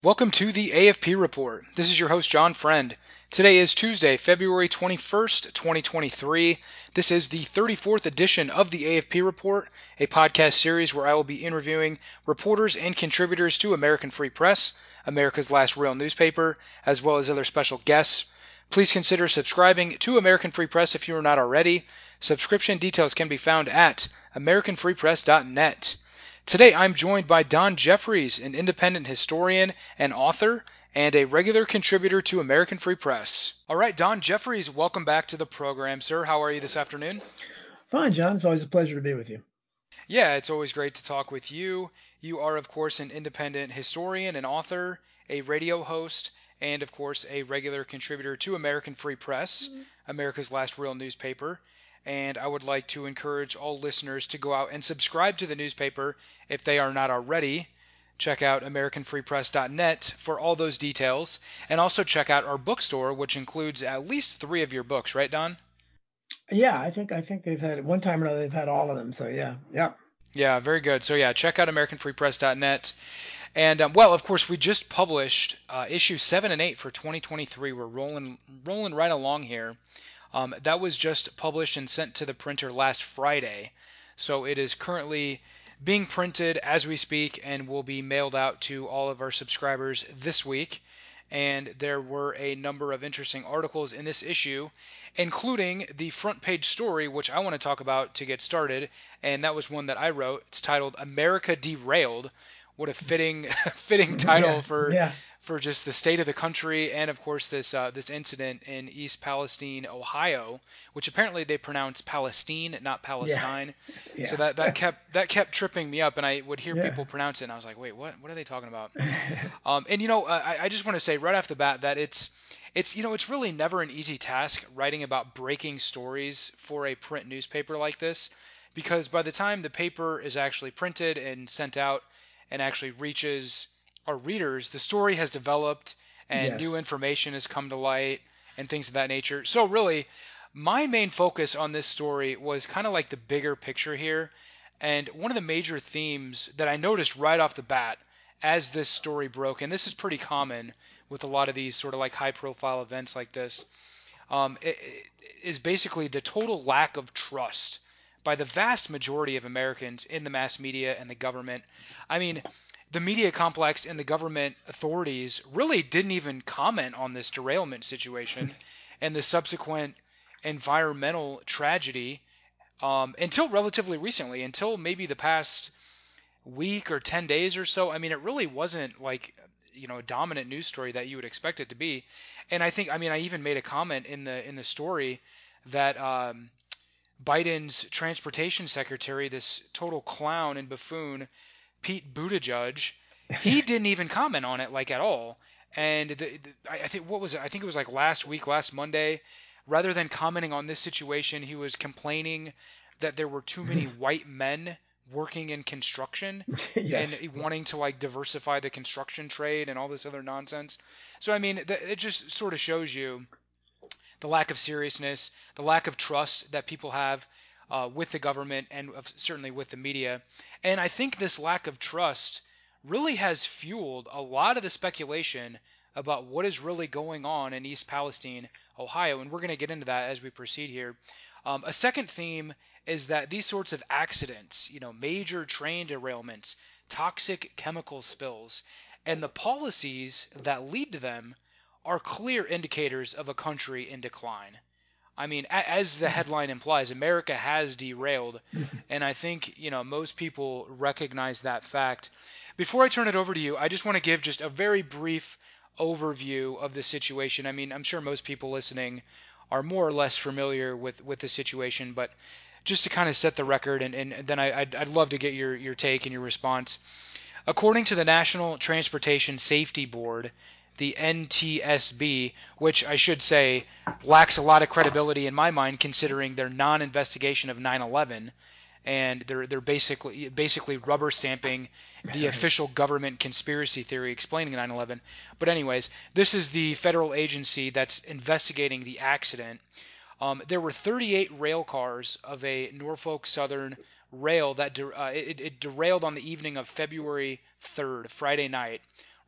Welcome to the AFP Report. This is your host, John Friend. Today is Tuesday, February 21st, 2023. This is the 34th edition of the AFP Report, a podcast series where I will be interviewing reporters and contributors to American Free Press, America's last real newspaper, as well as other special guests. Please consider subscribing to American Free Press if you are not already. Subscription details can be found at americanfreepress.net. Today I'm joined by Don Jeffries, an independent historian and author, and a regular contributor to American Free Press. All right, Don Jeffries, welcome back to the program, sir. How are you this afternoon? Fine, John. It's always a pleasure to be with you. Yeah, it's always great to talk with you. You are, of course, an independent historian and author, a radio host, and, of course, a regular contributor to American Free Press, America's last real newspaper. And I would like to encourage all listeners to go out and subscribe to the newspaper if they are not already. Check out AmericanFreePress.net for all those details. And also check out our bookstore, which includes at least 3 of your books, right, Don? Yeah, I think they've had one time or another they've had all of them. So yeah. Yeah, very good. So yeah, check out AmericanFreePress.net. And well, of course, we just published issue 7 and 8 for 2023. We're rolling right along here. That was just published and sent to the printer last Friday, so it is currently being printed as we speak and will be mailed out to all of our subscribers this week. And there were a number of interesting articles in this issue, including the front page story, which I want to talk about to get started. And that was one that I wrote. It's titled "America Derailed." What a fitting fitting title Yeah, for yeah, just the state of the country, and of course this incident in East Palestine, Ohio, which apparently they pronounce Palestine, not yeah, Palestine. So yeah, that kept tripping me up, and I would hear yeah. people pronounce it, and I was like, wait, what are they talking about? And I just want to say right off the bat that it's really never an easy task writing about breaking stories for a print newspaper like this, because by the time the paper is actually printed and sent out and actually reaches our readers, the story has developed and new Yes. information has come to light and things of that nature. So really, my main focus on this story was kind of like the bigger picture here. And one of the major themes that I noticed right off the bat as this story broke, and this is pretty common with a lot of these sort of like high profile events like this, is basically the total lack of trust by the vast majority of Americans in the mass media and the government. I mean, the media complex and the government authorities really didn't even comment on this derailment situation and the subsequent environmental tragedy until relatively recently, until maybe the past week or 10 days or so. I mean, it really wasn't like a dominant news story that you would expect it to be. And I think, I mean, I even made a comment in the story that Biden's transportation secretary, this total clown and buffoon, Pete Buttigieg, he didn't even comment on it like at all. And I think what was it? I think it was like last Monday. Rather than commenting on this situation, he was complaining that there were too many white men working in construction and Yes. wanting to like diversify the construction trade and all this other nonsense. So I mean, it just sort of shows you the lack of seriousness, the lack of trust that people have with the government and certainly with the media. And I think this lack of trust really has fueled a lot of the speculation about what is really going on in East Palestine, Ohio. And we're going to get into that as we proceed here. A second theme is that these sorts of accidents, major train derailments, toxic chemical spills, and the policies that lead to them are clear indicators of a country in decline. I mean, as the headline implies, America has derailed, and I think most people recognize that fact. Before I turn it over to you, I just want to give just a very brief overview of the situation. I mean, I'm sure most people listening are more or less familiar with the situation, but just to kind of set the record, and then I'd love to get your take and your response. According to the National Transportation Safety Board, the NTSB, which I should say lacks a lot of credibility in my mind considering their non-investigation of 9/11, and they're basically rubber stamping the Right. official government conspiracy theory explaining 9/11. But anyways, this is the federal agency that's investigating the accident. There were 38 rail cars of a Norfolk Southern rail that it derailed on the evening of February 3rd, Friday night,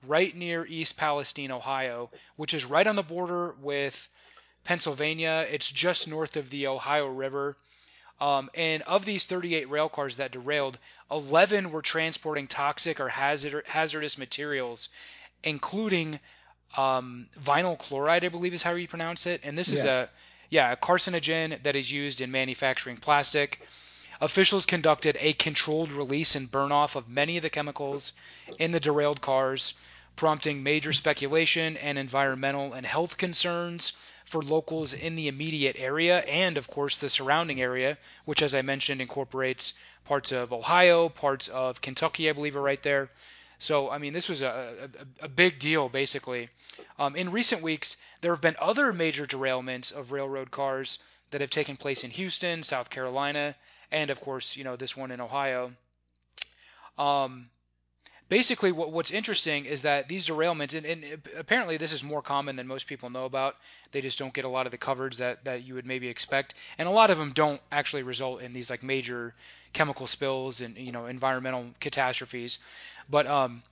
right near East Palestine, Ohio, which is right on the border with Pennsylvania. It's just north of the Ohio River. And of these 38 rail cars that derailed, 11 were transporting toxic or hazardous materials, including vinyl chloride, I believe is how you pronounce it. And this is Yes. a carcinogen that is used in manufacturing plastic. Officials conducted a controlled release and burn off of many of the chemicals in the derailed cars, prompting major speculation and environmental and health concerns for locals in the immediate area and, of course, the surrounding area, which, as I mentioned, incorporates parts of Ohio, parts of Kentucky, I believe, are right there. So, I mean, this was a big deal, basically. In recent weeks, there have been other major derailments of railroad cars that have taken place in Houston, South Carolina, and, of course, this one in Ohio. Um, Basically, what's interesting is that these derailments, and apparently this is more common than most people know about. They just don't get a lot of the coverage that you would maybe expect, and a lot of them don't actually result in these like major chemical spills and environmental catastrophes. But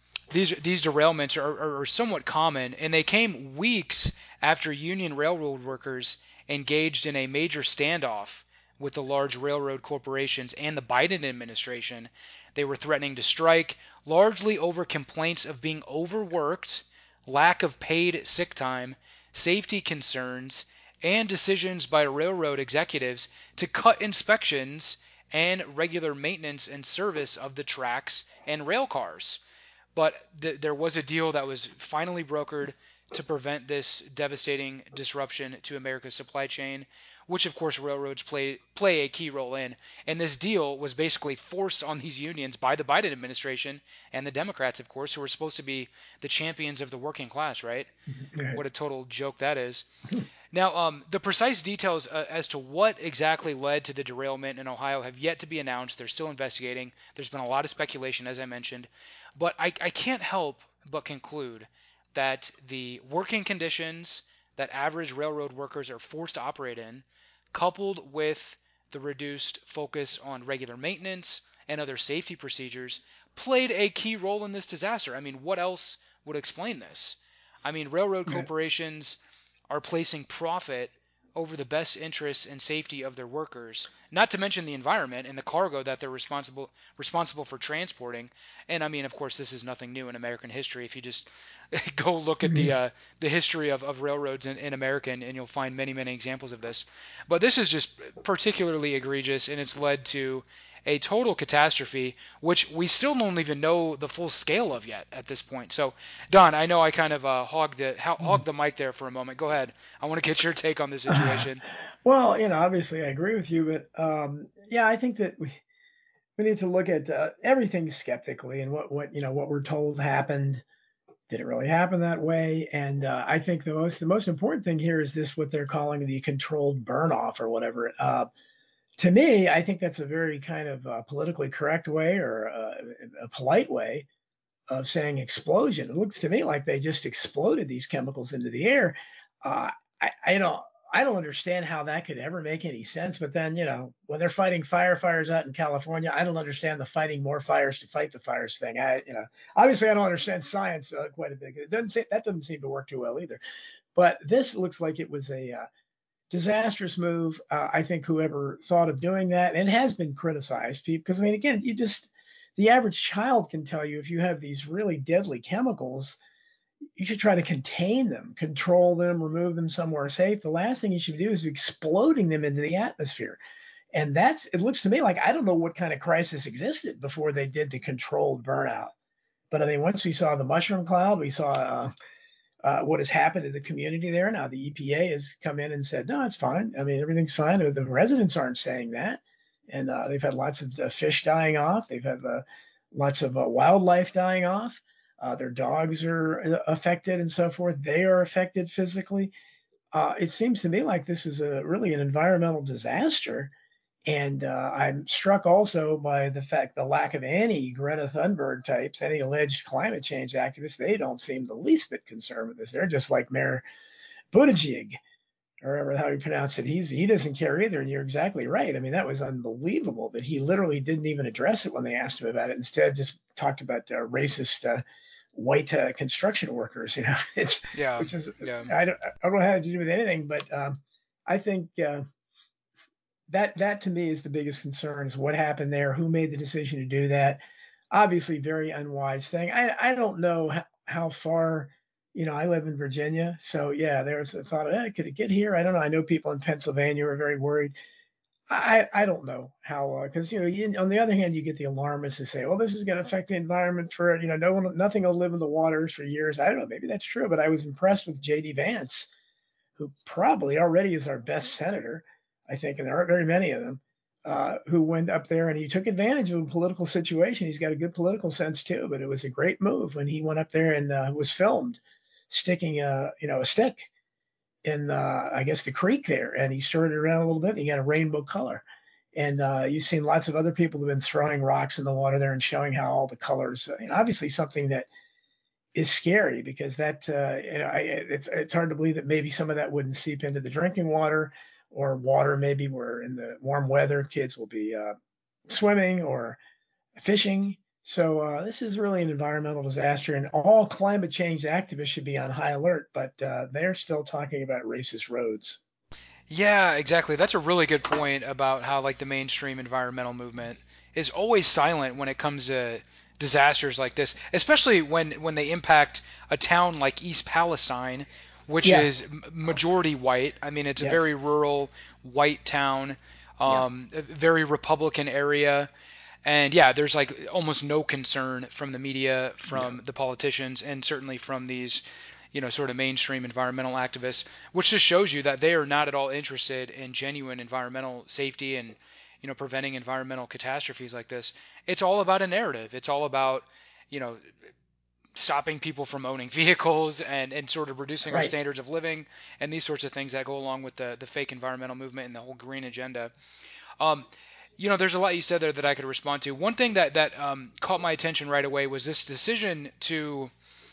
these derailments are somewhat common, and they came weeks after Union Railroad workers engaged in a major standoff with the large railroad corporations and the Biden administration. They were threatening to strike, largely over complaints of being overworked, lack of paid sick time, safety concerns, and decisions by railroad executives to cut inspections and regular maintenance and service of the tracks and rail cars. But there was a deal that was finally brokered to prevent this devastating disruption to America's supply chain, which of course railroads play a key role in. And this deal was basically forced on these unions by the Biden administration and the Democrats, of course, who are supposed to be the champions of the working class, right? Right. What a total joke that is. Now, the precise details as to what exactly led to the derailment in Ohio have yet to be announced. They're still investigating. There's been a lot of speculation, as I mentioned. But I can't help but conclude that the working conditions that average railroad workers are forced to operate in, coupled with the reduced focus on regular maintenance and other safety procedures, played a key role in this disaster. I mean, what else would explain this? I mean, railroad Right. corporations are placing profit over the best interests and safety of their workers, not to mention the environment and the cargo that they're responsible for transporting. And I mean, of course, this is nothing new in American history. If you just go look at Mhm. the history of railroads in America, and you'll find many examples of this. But this is just particularly egregious, and it's led to a total catastrophe, which we still don't even know the full scale of yet at this point. So, Don, I know I kind of hogged the mic there for a moment. Go ahead. I want to get your take on the situation. Well, obviously I agree with you, but yeah, I think that we need to look at everything skeptically and what we're told happened. Did it really happen that way? And I think the most important thing here is this what they're calling the controlled burn off or whatever. To me, I think that's a very kind of politically correct way or a polite way of saying explosion. It looks to me like they just exploded these chemicals into the air. Uh, I don't understand how that could ever make any sense. But then, when they're fighting firefighters out in California, I don't understand the fighting more fires to fight the fires thing. Obviously I don't understand science quite a bit. That doesn't seem to work too well either. But this looks like it was a disastrous move. I think whoever thought of doing that, and it has been criticized, because I mean, again, the average child can tell you if you have these really deadly chemicals, you should try to contain them, control them, remove them somewhere safe. The last thing you should do is exploding them into the atmosphere. And it looks to me like I don't know what kind of crisis existed before they did the controlled burnout. But I mean, once we saw the mushroom cloud, we saw what has happened to the community there. Now the EPA has come in and said, no, it's fine. I mean, everything's fine. The residents aren't saying that. And they've had lots of fish dying off. They've had lots of wildlife dying off. Their dogs are affected and so forth. They are affected physically. It seems to me like this is really an environmental disaster. And I'm struck also by the lack of any Greta Thunberg types, any alleged climate change activists. They don't seem the least bit concerned with this. They're just like Mayor Buttigieg, or however how you pronounce it. He doesn't care either. And you're exactly right. I mean, that was unbelievable that he literally didn't even address it when they asked him about it. Instead, just talked about racist white construction workers. It's Yeah. which is Yeah. I don't know how to do with anything, but I think that to me is the biggest concern is what happened there, who made the decision to do that. Obviously, very unwise thing. I don't know how far. I live in Virginia, so yeah, there's a thought, could it get here? I don't know. I know people in Pennsylvania are very worried. I don't know how because on the other hand you get the alarmists who say, well, this is going to affect the environment for nothing will live in the waters for years. I don't know, maybe that's true, but I was impressed with J.D. Vance, who probably already is our best senator, I think, and there aren't very many of them, who went up there and he took advantage of a political situation. He's got a good political sense too, but it was a great move when he went up there and was filmed sticking a stick in I guess the creek there, and he stirred it around a little bit. And he got a rainbow color, and you've seen lots of other people who've been throwing rocks in the water there and showing how all the colors. Obviously, something that is scary because that it's hard to believe that maybe some of that wouldn't seep into the drinking water or water maybe where in the warm weather kids will be swimming or fishing. So this is really an environmental disaster, and all climate change activists should be on high alert. But they're still talking about racist roads. Yeah, exactly. That's a really good point about how like the mainstream environmental movement is always silent when it comes to disasters like this, especially when they impact a town like East Palestine, which Yeah. is majority white. I mean, it's a very Yes. rural white town, Yeah. a very Republican area. And yeah, there's like almost no concern from the media, Yeah. from the politicians, and certainly from these, sort of mainstream environmental activists, which just shows you that they are not at all interested in genuine environmental safety and, preventing environmental catastrophes like this. It's all about a narrative. It's all about, you know, stopping people from owning vehicles and sort of reducing our Right. standards of living and these sorts of things that go along with the fake environmental movement and the whole green agenda. Um, there's a lot you said there that I could respond to. One thing that caught my attention right away was this decision to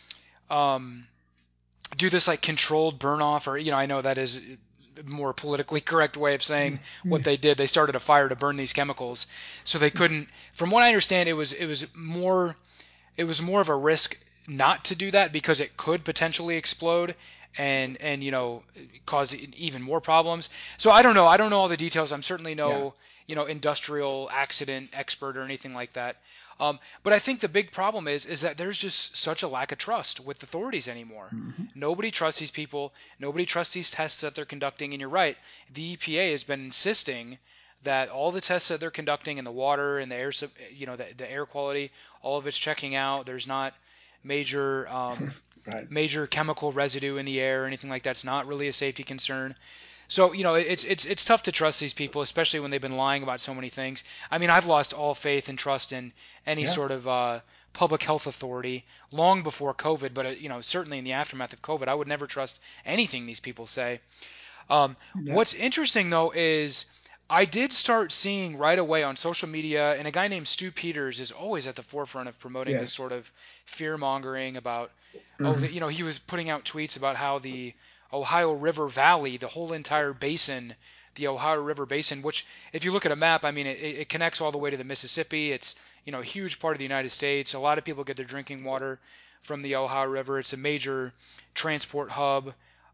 um, do this like controlled burn off, or I know that is a more politically correct way of saying what Mm. they did. They started a fire to burn these chemicals, so they couldn't. From what I understand, it was more of a risk not to do that because it could potentially explode and cause even more problems. So I don't know all the details. I'm certainly Yeah. no industrial accident expert or anything like that. But I think the big problem is that there's just such a lack of trust with authorities anymore. Hmm. Nobody trusts these people. Nobody trusts these tests that they're conducting. And you're right, the EPA has been insisting that all the tests that they're conducting in the water and the air, the air quality, all of it's checking out. There's not major Right. major chemical residue in the air or anything like that. It's not really a safety concern. So it's tough to trust these people, especially when they've been lying about so many things. I mean, I've lost all faith and trust in any Yeah. sort of public health authority long before COVID, but certainly in the aftermath of COVID, I would never trust anything these people say. Yeah. What's interesting though is I did start seeing right away on social media, and a guy named Stu Peters is always at the forefront of promoting this Yes. sort of fear mongering about, Hmm. he was putting out tweets about how the Ohio River Valley, the whole entire basin, the Ohio River Basin, which if you look at a map, I mean, it connects all the way to the Mississippi. It's, a huge part of the United States. A lot of people get their drinking water from the Ohio River. It's a major transport hub.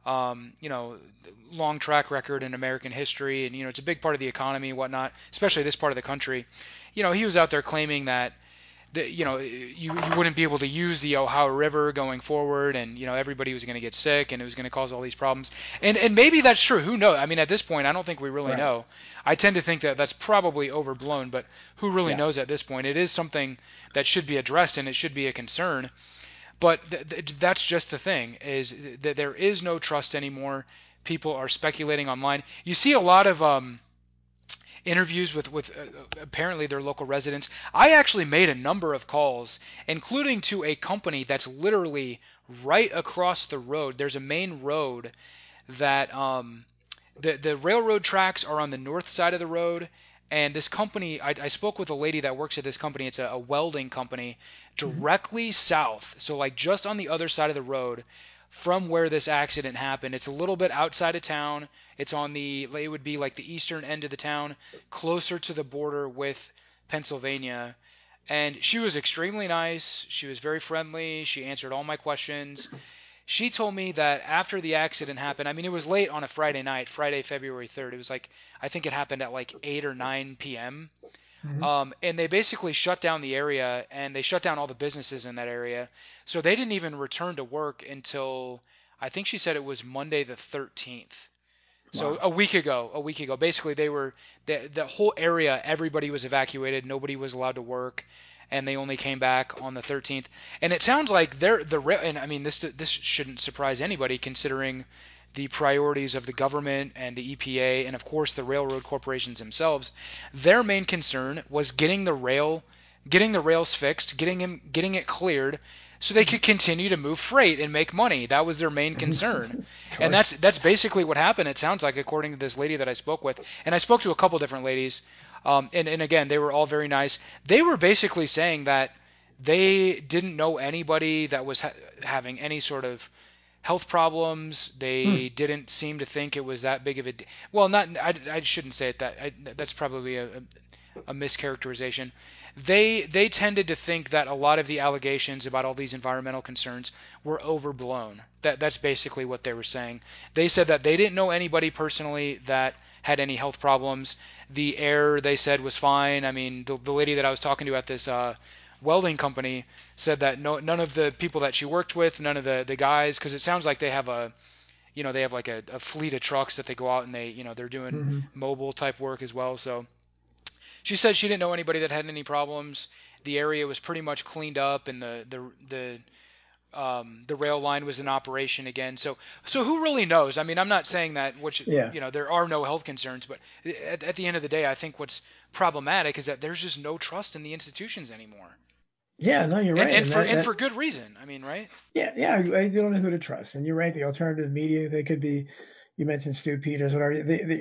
Long track record in American history, and it's a big part of the economy and whatnot, especially this part of the country. He was out there claiming that you wouldn't be able to use the Ohio River going forward, and everybody was going to get sick, and it was going to cause all these problems. And maybe that's true. Who knows? I mean, at this point, I don't think we really Right. know. I tend to think that that's probably overblown, but who really Yeah. knows at this point? It is something that should be addressed, and it should be a concern. But that's just the thing, is that there is no trust anymore. People are speculating online. You see a lot of interviews with apparently their local residents. I actually made a number of calls, including to a company that's literally right across the road. There's a main road that the railroad tracks are on the north side of the road. And this company, I spoke with a lady that works at this company. It's a welding company Hmm. directly south. So like just on the other side of the road from where this accident happened. It's a little bit outside of town. It would be like the eastern end of the town, closer to the border with Pennsylvania. And she was extremely nice. She was very friendly. She answered all my questions. She told me that after the accident happened, I mean, it was late on a Friday night, Friday, February 3rd. It was like, I think it happened at like 8 or 9 p.m. Hmm. And they basically shut down the area, and they shut down all the businesses in that area. So they didn't even return to work until, I think she said it was Monday the 13th. So Wow. a week ago, basically the whole area, everybody was evacuated, nobody was allowed to work, and they only came back on the 13th. And it sounds like and I mean this shouldn't surprise anybody considering the priorities of the government and the EPA and of course the railroad corporations themselves. Their main concern was getting the rails fixed, getting it cleared so they could continue to move freight and make money. That was their main concern. Of And course. that's basically what happened. It sounds like, according to this lady that I spoke with, and I spoke to a couple different ladies, and again, they were all very nice. They were basically saying that they didn't know anybody that was having any sort of health problems. Hmm. They didn't seem to think it was that big of a well, not I shouldn't say it that that's probably a mischaracterization. They tended to think that a lot of the allegations about all these environmental concerns were overblown. That's basically what they were saying. They said that they didn't know anybody personally that had any health problems. The air, they said, was fine. I mean, the lady that I was talking to at this welding company said that none of the people that she worked with, none of the guys, because it sounds like they have they have like a fleet of trucks that they go out and they're doing Hmm. mobile type work as well. So she said she didn't know anybody that had any problems. The area was pretty much cleaned up, and the rail line was in operation again. So who really knows? I mean, I'm not saying that Yeah. there are no health concerns, but at the end of the day, I think what's problematic is that there's just no trust in the institutions anymore, Yeah. No, you're and right. and And for that and that for good reason. I mean, right? yeah, yeah. I don't know who to trust. And you're right. The alternative media, they could be. You mentioned Stu Peters, whatever.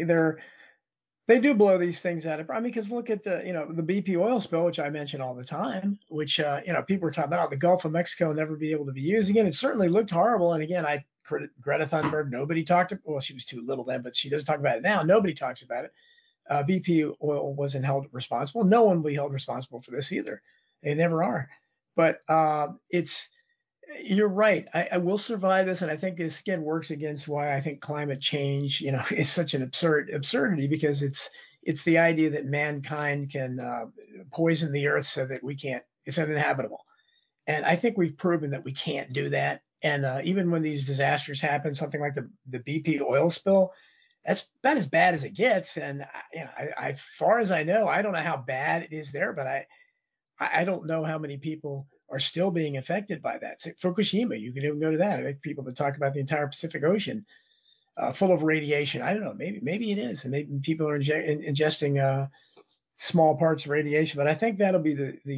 They do blow these things out of. I mean, because look at the BP oil spill, which I mention all the time, which people were talking about the Gulf of Mexico never be able to be used again. It certainly looked horrible. And again, I credit Greta Thunberg. Nobody talked. Well, she was too little then, but she doesn't talk about it now. Nobody talks about it. BP oil wasn't held responsible. No one will be held responsible for this either. They never are. But it's you're right. I will survive this, and I think this again works against why I think climate change, is such an absurdity because it's the idea that mankind can poison the earth so that it's uninhabitable. And I think we've proven that we can't do that. And even when these disasters happen, something like the BP oil spill, that's about as bad as it gets. And far as I know, I don't know how bad it is there, but I don't know how many people are still being affected by that. Fukushima, you can even go to that. I think people that talk about the entire Pacific Ocean full of radiation. I don't know. Maybe it is, and maybe people are ingesting small parts of radiation. But I think that'll be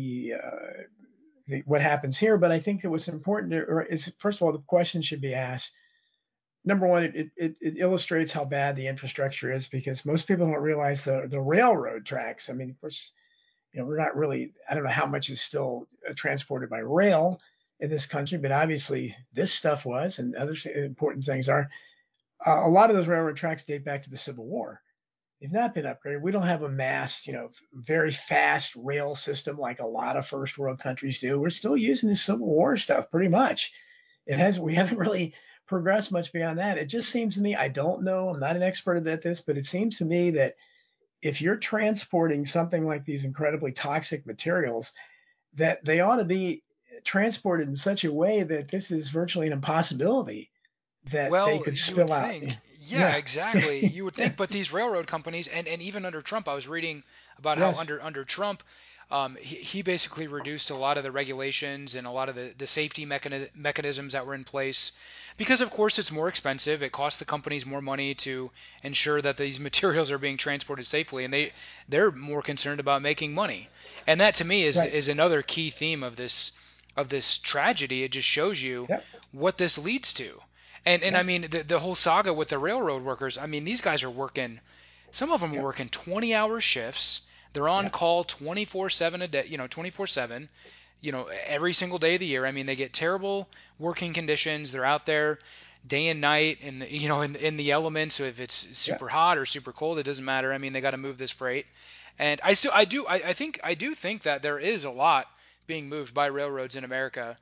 the what happens here. But I think that what's important is first of all the question should be asked. Number one, it illustrates how bad the infrastructure is because most people don't realize the railroad tracks. I mean, of course, we're not really, I don't know how much is still transported by rail in this country, but obviously this stuff was, and other important things are. A lot of those railroad tracks date back to the Civil War. They've not been upgraded. We don't have a mass, very fast rail system like a lot of first world countries do. We're still using the Civil War stuff pretty much. We haven't really progressed much beyond that. It just seems to me, I don't know, I'm not an expert at this, but it seems to me that if you're transporting something like these incredibly toxic materials, that they ought to be transported in such a way that this is virtually an impossibility that they Well, could you would spill out. think. Yeah, Yeah. exactly. You would think, but these railroad companies, and even under Trump, I was reading about how Yes. under Trump, he basically reduced a lot of the regulations and a lot of the safety mechanisms that were in place, because of course it's more expensive. It costs the companies more money to ensure that these materials are being transported safely, and they're more concerned about making money. And that to me Right. is another key theme of this tragedy. It just shows you Yep. what this leads to. And I Yes. mean the whole saga with the railroad workers. I mean these guys are working. Some of them are Yep. working 20-hour shifts. They're on Yep. call 24/7 a day. 24/7. Every single day of the year. I mean they get terrible working conditions. They're out there day and night in the elements. So if it's Yep. super hot or super cold, it doesn't matter. I mean they got to move this freight. And I do think that there is a lot being moved by railroads in America.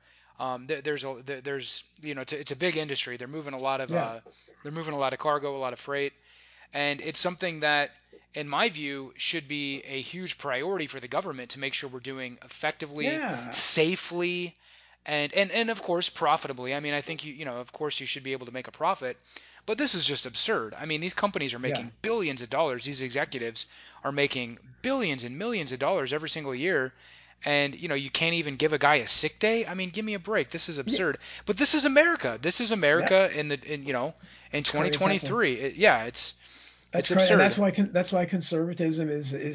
There's it's a big industry. Yeah. They're moving a lot of cargo, a lot of freight, and it's something that, in my view, should be a huge priority for the government to make sure we're doing effectively, Yeah. safely, and of course profitably. I mean, I think of course you should be able to make a profit, but this is just absurd. I mean, these companies are Yeah. making billions of dollars. These executives are making billions and millions of dollars every single year. And you can't even give a guy a sick day. I mean, give me a break. This is Yeah. absurd. But this is America. This is Yep. America in It's crony capitalism. 2023. Yeah, That's it's correct, and absurd. that's why conservatism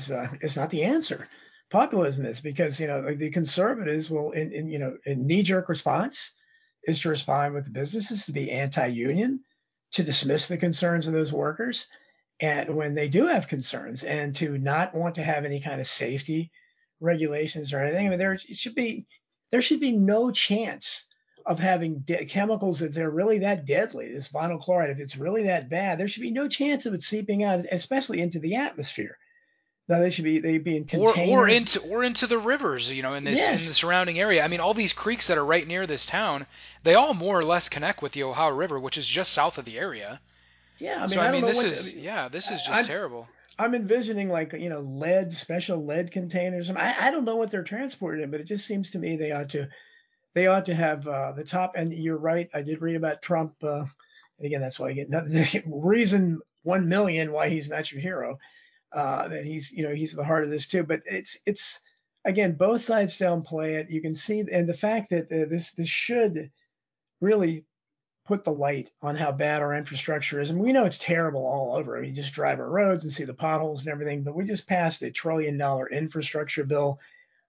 is not the answer. Populism is, because like the conservatives will in knee jerk response is to respond with the businesses, to be anti-union, to dismiss the concerns of those workers, and when they do have concerns, and to not want to have any kind of safety regulations or anything. I mean, there should be no chance of having chemicals that they're really that deadly. This vinyl chloride, if it's really that bad, there should be no chance of it seeping out, especially into the atmosphere. Now they'd be in containers. Or into the rivers, in the Yes. surrounding area. I mean, all these creeks that are right near this town, they all more or less connect with the Ohio River, which is just south of the area. Yeah. I So mean, I I don't mean, know what. I mean, this is just I'm terrible. I'm envisioning, like, special lead containers. I don't know what they're transported in, but it just seems to me they ought to have the top. And you're right. I did read about Trump. And again, that's why I get nothing. Reason 1 million why he's not your hero. That he's the heart of this too. But it's again, both sides downplay it. You can see, and the fact that this should really put the light on how bad our infrastructure is. And we know it's terrible all over. I mean, you just drive our roads and see the potholes and everything. But we just passed $1 trillion infrastructure bill.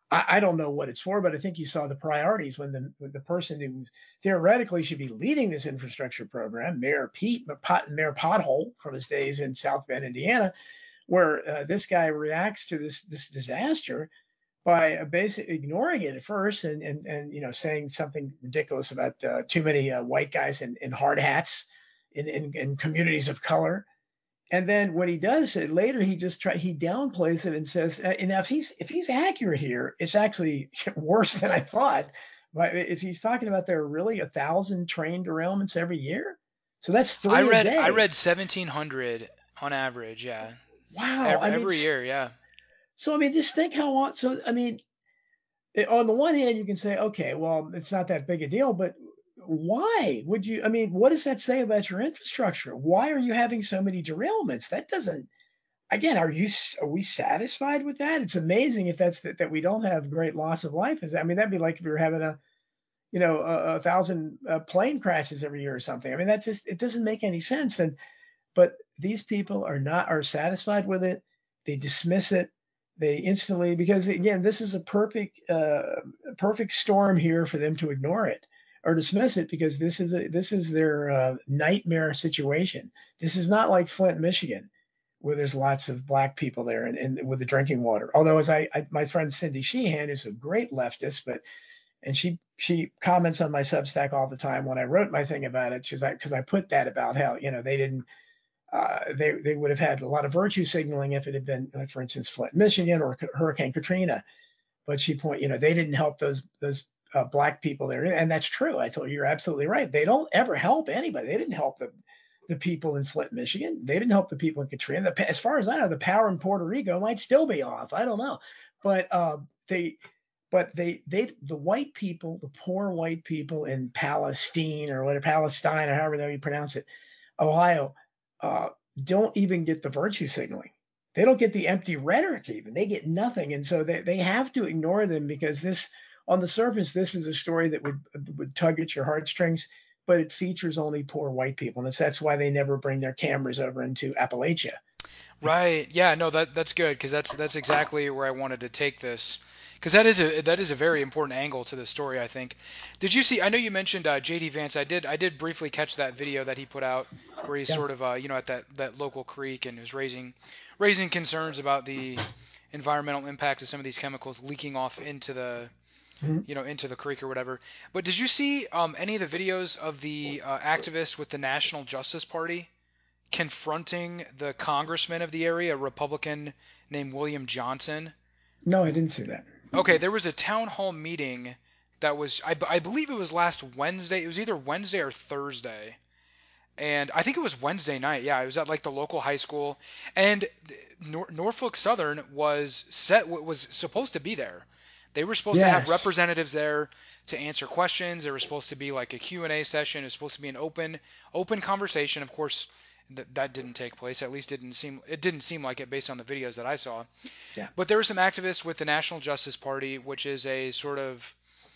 I don't know what it's for, but I think you saw the priorities when the person who theoretically should be leading this infrastructure program, Mayor Pothole from his days in South Bend, Indiana, where this guy reacts to this disaster by basically ignoring it at first, and saying something ridiculous about too many white guys in hard hats in communities of color. And then what he does later, he downplays it and says, and if he's accurate here, it's actually worse than I thought. But if he's talking about there are really 1,000 train derailments every year, so that's I three a read I day. read 1,700 on average. Yeah, Wow. every year. Yeah. So I mean, just think how on. So I mean, on the one hand, you can say, okay, well, it's not that big a deal, but why would you? I mean, what does that say about your infrastructure? Why are you having so many derailments? That doesn't. Again, are we satisfied with that? It's amazing if that's that we don't have great loss of life. I mean, that'd be like if we were having a thousand plane crashes every year or something. I mean, that's just, it doesn't make any sense. But these people are satisfied with it. They dismiss it. They instantly, because again, this is a perfect storm here for them to ignore it or dismiss it, because this is their nightmare situation. This is not like Flint, Michigan, where there's lots of black people there and with the drinking water. Although, as my friend Cindy Sheehan, is a great leftist, and she comments on my Substack all the time when I wrote my thing about it. She's like, because I put that about how they didn't they would have had a lot of virtue signaling if it had been, like, for instance, Flint, Michigan, or Hurricane Katrina. But they didn't help those black people there, and that's true. I told you, you're absolutely right. They don't ever help anybody. They didn't help the people in Flint, Michigan. They didn't help the people in Katrina. As far as I know, the power in Puerto Rico might still be off. I don't know, but they. But the white people, the poor white people in Palestine, or whatever, Palestine, or however you pronounce it, Ohio, uh, don't even get the virtue signaling. They don't get the empty rhetoric even. They get nothing. And so they have to ignore them, because on the surface, this is a story that would tug at your heartstrings, but it features only poor white people. And that's why they never bring their cameras over into Appalachia. Right. Yeah. No, that's good, because that's exactly where I wanted to take this. Because that is a very important angle to the story, I think. Did you see? I know you mentioned J.D. Vance. I did briefly catch that video that he put out, where he's Yeah. sort of at that local creek, and is raising concerns about the environmental impact of some of these chemicals leaking off into the Mhm. into the creek or whatever. But did you see any of the videos of the activists with the National Justice Party confronting the congressman of the area, a Republican named William Johnson. No, I didn't see that. Okay, there was a town hall meeting that was, I believe it was last Wednesday. It was either Wednesday or Thursday. And I think it was Wednesday night. Yeah, it was at like the local high school. And Norfolk Southern was supposed to be there. They were supposed to have Yes. representatives there to answer questions. There was supposed to be like a Q&A session. It was supposed to be an open conversation. Of course, that didn't take place. At least it didn't seem like it based on the videos that I saw. Yeah. But there were some activists with the National Justice Party, which is a sort of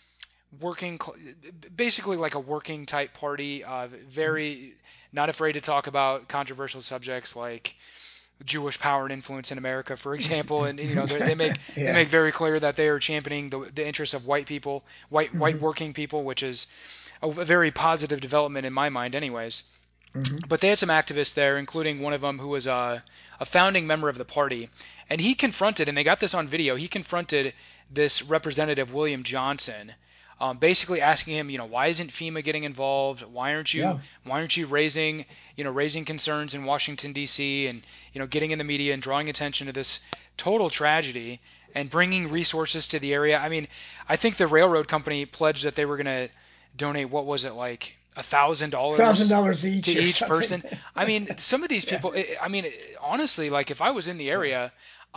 basically like a working type party, very not afraid to talk about controversial subjects like Jewish power and influence in America, for example. And they make Yeah. they make very clear that they are championing the interests of white people, white working people, which is a very positive development in my mind, anyways. But they had some activists there, including one of them who was a founding member of the party, and he confronted, and they got this on video. He confronted this representative William Johnson, basically asking him, why isn't FEMA getting involved? Why aren't you raising concerns in Washington D.C. and getting in the media and drawing attention to this total tragedy and bringing resources to the area? I mean, I think the railroad company pledged that they were going to donate, what was it, like $1,000 $1,000 each to or each something. person. I mean, some of these people. I mean, honestly, like if I was in the area,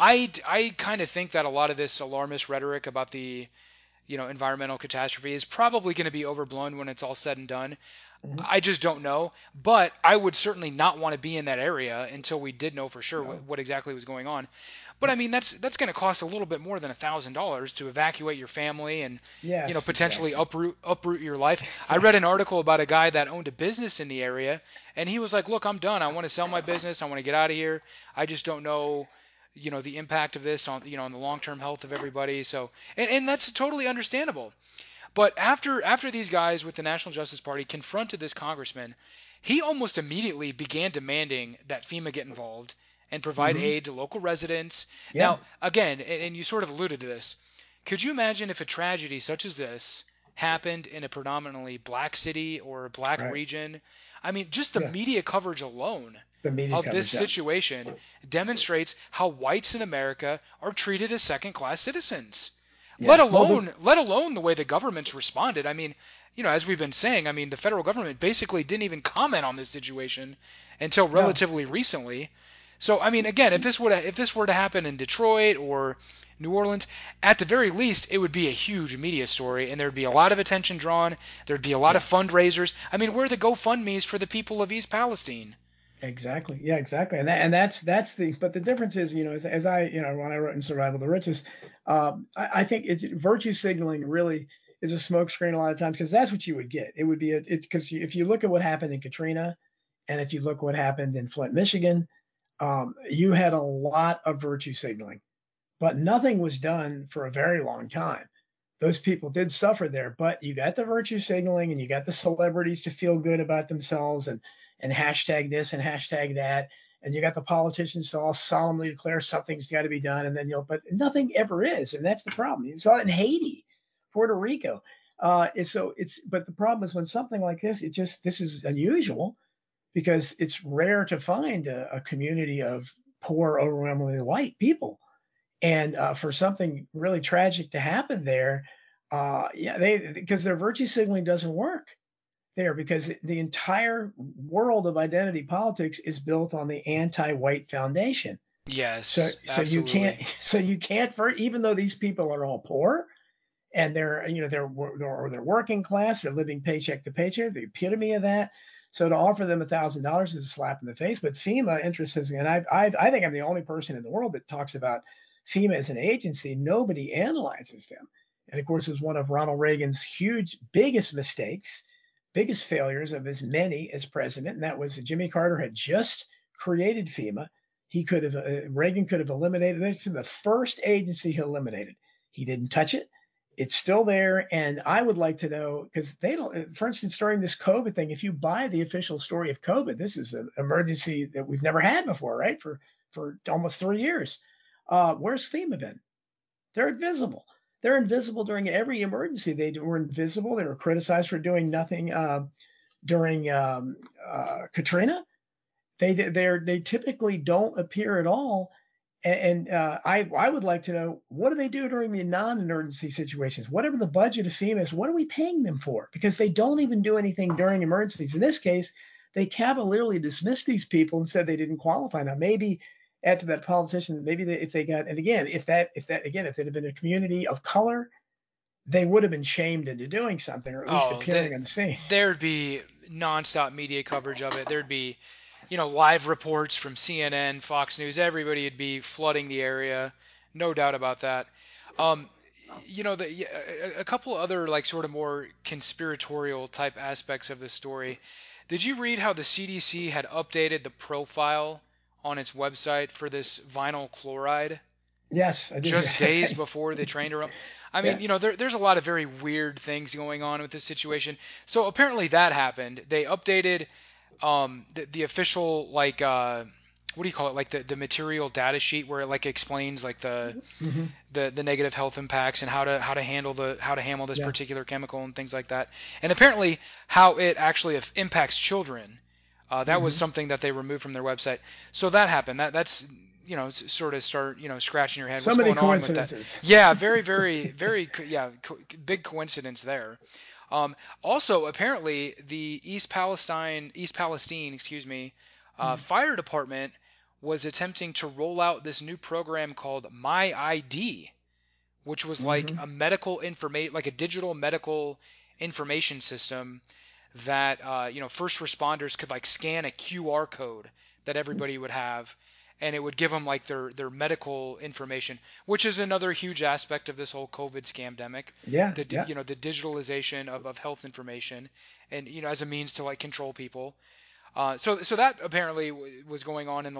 I kind of think that a lot of this alarmist rhetoric about the environmental catastrophe is probably going to be overblown when it's all said and done. I just don't know, but I would certainly not want to be in that area until we did know for sure what exactly was going on. But I mean, that's going to cost a little bit more than $1,000 to evacuate your family and Yes, potentially exactly. uproot your life. I read an article about a guy that owned a business in the area, and he was like, "Look, I'm done. I want to sell my business. I want to get out of here. I just don't know." The impact of this on the long-term health of everybody. So, and that's totally understandable. But after these guys with the National Justice Party confronted this congressman, he almost immediately began demanding that FEMA get involved and provide aid to local residents. Yeah. Now, again, and you sort of alluded to this, could you imagine if a tragedy such as this happened in a predominantly black city or a black Right. region? I mean, just the Yeah. media coverage alone The media of this coverage. Yeah. situation demonstrates how whites in America are treated as second-class citizens. Let Yeah. Well, alone the way the government's responded. I mean, as we've been saying, I mean, the federal government basically didn't even comment on this situation until no. relatively recently. So, I mean, again, if this were to happen in Detroit or New Orleans, at the very least, it would be a huge media story, and there'd be a lot of attention drawn. There'd be a lot of fundraisers. I mean, where are the GoFundMe's for the people of East Palestine? Exactly. Yeah, exactly. And that's the, but the difference is, as I, when I wrote in Survival of the Richest, I think virtue signaling really is a smokescreen a lot of times, because that's what you would get. It would be because if you look at what happened in Katrina, and if you look what happened in Flint, Michigan, you had a lot of virtue signaling, but nothing was done for a very long time. Those people did suffer there, but you got the virtue signaling and you got the celebrities to feel good about themselves and hashtag this and hashtag that. And you got the politicians to all solemnly declare something's got to be done. And then but nothing ever is. And that's the problem. You saw it in Haiti, Puerto Rico. But the problem is when something like this, this is unusual because it's rare to find a community of poor, overwhelmingly white people. And for something really tragic to happen there, because their virtue signaling doesn't work there, because the entire world of identity politics is built on the anti-white foundation. So Yes, so you can't absolutely. for even though these people are all poor and they're working class, they're living paycheck to paycheck, the epitome of that. So to offer them $1,000 is a slap in the face. But FEMA, interestingly, and I think I'm the only person in the world that talks about FEMA as an agency. Nobody analyzes them. And of course, it's one of Ronald Reagan's biggest mistakes, biggest failures of as many as president. And that was Jimmy Carter had just created FEMA. Reagan could have eliminated it from the first agency he eliminated. He didn't touch it. It's still there. And I would like to know, because they don't, for instance, during this COVID thing, if you buy the official story of COVID, this is an emergency that we've never had before, right? For almost 3 years. Where's FEMA been? They're invisible. They're invisible during every emergency. They were invisible. They were criticized for doing nothing during Katrina. They typically don't appear at all. And I would like to know, what do they do during the non-emergency situations? Whatever the budget of FEMA is, what are we paying them for? Because they don't even do anything during emergencies. In this case, they cavalierly dismissed these people and said they didn't qualify. Now, maybe after that politician, maybe if they got, and again, if they'd have been a community of color, they would have been shamed into doing something, or at least Oh, appearing on the scene. there'd be nonstop media coverage of it. There'd be, live reports from CNN, Fox News. Everybody would be flooding the area, no doubt about that. Um, a couple other like sort of more conspiratorial type aspects of the story. Did you read how the CDC had updated the profile on its website for this vinyl chloride Yes, I did. just days before they trained her? I mean, Yeah. there's a lot of very weird things going on with this situation. So apparently that happened. They updated the official like what do you call it, like the material data sheet where it like explains like Hmm. the negative health impacts and how to handle this Yeah. particular chemical and things like that, and apparently how it actually impacts children. That was Hmm. something that they removed from their website. So that happened. That's sort of start scratching your head. So What's many going on with that? coincidences. Yeah, very yeah, big coincidence there. Also, apparently, the East Palestine, excuse me, Mhm. fire department was attempting to roll out this new program called My ID, which was like Hmm. a medical information, like a digital medical information system that first responders could like scan a QR code that everybody would have, and it would give them like their medical information, which is another huge aspect of this whole COVID scamdemic. Yeah. The Yeah. the digitalization of health information, and as a means to like control people. So that apparently was going on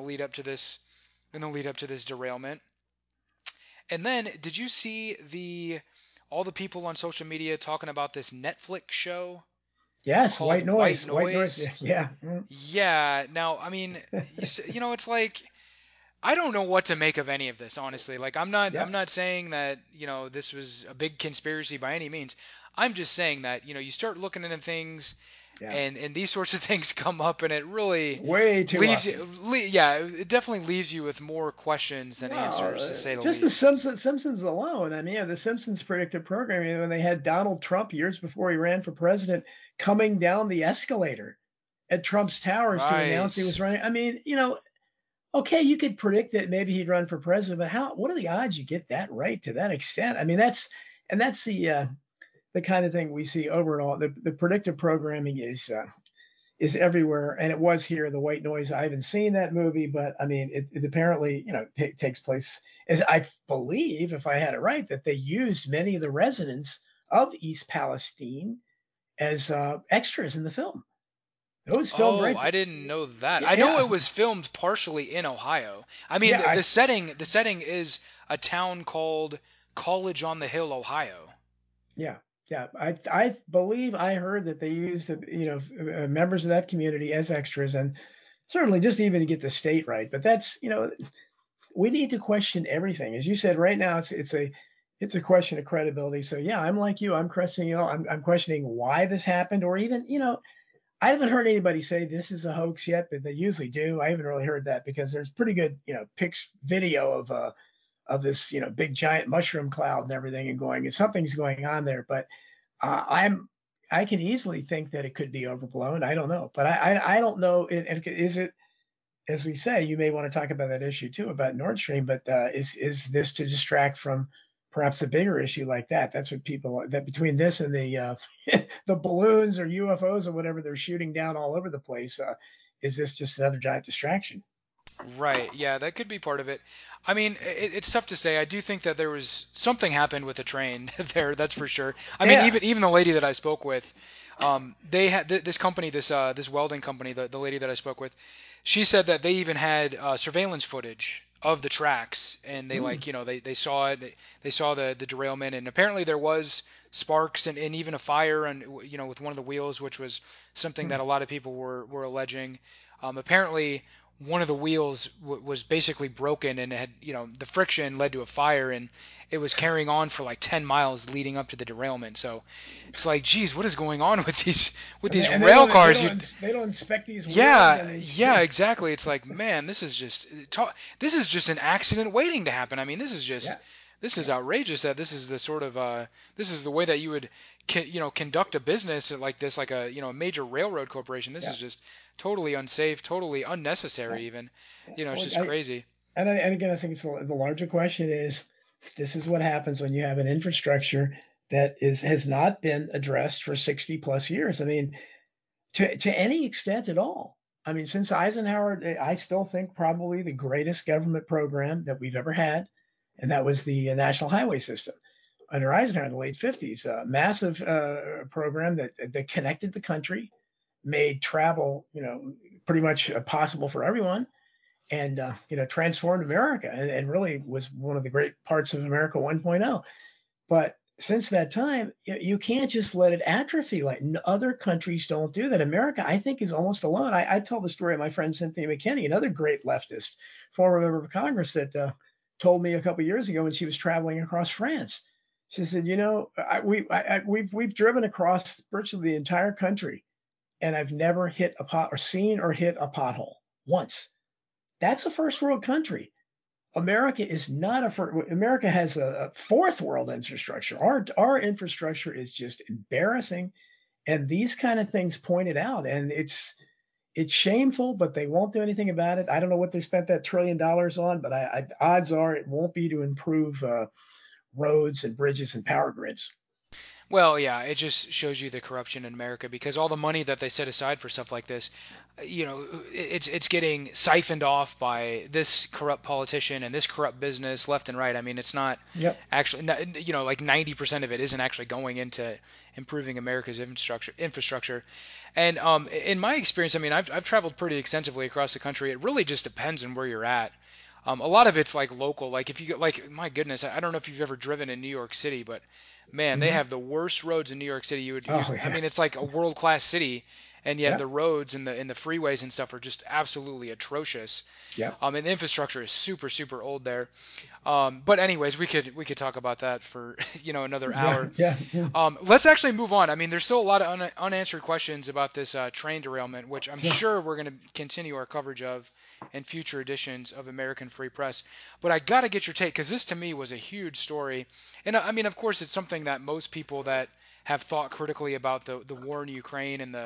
in the lead up to this derailment. And then, did you see all the people on social media talking about this Netflix show Yes. called White White noise. White noise. Noise? Yeah. Mm. Yeah. Now, I mean, it's like I don't know what to make of any of this, honestly. Like, I'm Yep. not saying that this was a big conspiracy by any means. I'm just saying that you start looking into things, Yeah. and these sorts of things come up, and it really Way too leaves often. you, yeah, it definitely leaves you with more questions than Well, answers, to say the just the least. Simpsons alone. I mean, yeah, the Simpsons predictive programming, when they had Donald Trump years before he ran for president coming down the escalator at Trump's towers to announce he was Right. running. I mean, okay, you could predict that maybe he'd run for president, but what are the odds you get that right to that extent? I mean, that's the kind of thing we see overall. The predictive programming is everywhere, and it was here. The White Noise. I haven't seen that movie, but I mean, it apparently takes place, as I believe, if I had it right, that they used many of the residents of East Palestine as extras in the film. It was filmed Oh, right. I didn't know that. Yeah, I know yeah, it was filmed partially in Ohio. I mean, yeah. the setting is a town called College on the Hill, Ohio. Yeah, yeah. I believe I heard that they used members of that community as extras, and certainly just even to get the state right. But that's we need to question everything, as you said. Right now, it's a question of credibility. So yeah, I'm like you. I'm questioning I'm questioning why this happened, or even I haven't heard anybody say this is a hoax yet, but they usually do. I haven't really heard that because there's pretty good video of this big giant mushroom cloud and everything, and something's going on there. But I can easily think that it could be overblown. I don't know, but I don't know. Is it, as we say, you may want to talk about that issue too about Nord Stream, but is this to distract from perhaps a bigger issue like that? That's what people, that between this and the the balloons or UFOs or whatever they're shooting down all over the place, is this just another giant distraction? Right. Yeah, that could be part of it. I mean, it's tough to say. I do think that there was something happened with the train there. That's for sure. I mean, Yeah. even the lady that I spoke with, they had this company, this welding company. The lady that I spoke with, she said that they even had surveillance footage of the tracks, and they Hmm. like they saw it. They saw the derailment, and apparently there was sparks and even a fire, and with one of the wheels, which was something Hmm. that a lot of people were alleging. Apparently one of the wheels was basically broken, and it had, the friction led to a fire, and it was carrying on for like 10 miles leading up to the derailment. So it's like, geez, what is going on with these And rail cars? they don't inspect these wheels. Yeah, yeah, exactly. It's like, man, this is just an accident waiting to happen. I mean, yeah, this is yeah, outrageous that this is the sort of this is the way that you would conduct a business like this, like a major railroad corporation. This yeah, is just totally unsafe, totally yeah. unnecessary even. It's Well, just crazy. and again, I think the larger question is, this is what happens when you have an infrastructure that has not been addressed for 60 plus years. I mean, to any extent at all. I mean, since Eisenhower, I still think probably the greatest government program that we've ever had, and that was the National Highway System under Eisenhower in the late 50s. A massive program that connected the country, made travel, pretty much possible for everyone, and transformed America, and really was one of the great parts of America 1.0. But since that time, you can't just let it atrophy. Like other countries don't do that. America, I think, is almost alone. I tell the story of my friend Cynthia McKinney, another great leftist, former member of Congress, that told me a couple of years ago when she was traveling across France. She said, we've driven across virtually the entire country, and I've never hit a pot or seen or hit a pothole once. That's a first world country. America is not a first. America has a fourth world infrastructure. Our infrastructure is just embarrassing, and these kind of things point it out. And it's shameful, but they won't do anything about it. I don't know what they spent that $1 trillion on, but odds are it won't be to improve roads and bridges and power grids. Well, yeah, it just shows you the corruption in America because all the money that they set aside for stuff like this, it's getting siphoned off by this corrupt politician and this corrupt business left and right. I mean, it's not Yep. actually, like 90% of it isn't actually going into improving America's infrastructure. And in my experience, I mean, I've traveled pretty extensively across the country. It really just depends on where you're at. A lot of it's like local. Like if you get, like, my goodness, I don't know if you've ever driven in New York City, but man, they Mm-hmm. have the worst roads in New York City. Oh I yeah. mean, it's like a world-class city, and yet Yeah. the roads and the freeways and stuff are just absolutely atrocious. Yeah. And the infrastructure is super, super old there. But anyways, we could talk about that for another Yeah. hour. Yeah. Let's actually move on. I mean, there's still a lot of unanswered questions about this train derailment, which I'm Yeah. sure we're going to continue our coverage of in future editions of American Free Press. But I got to get your take because this to me was a huge story. And I mean, of course, it's something that most people that have thought critically about the war in Ukraine and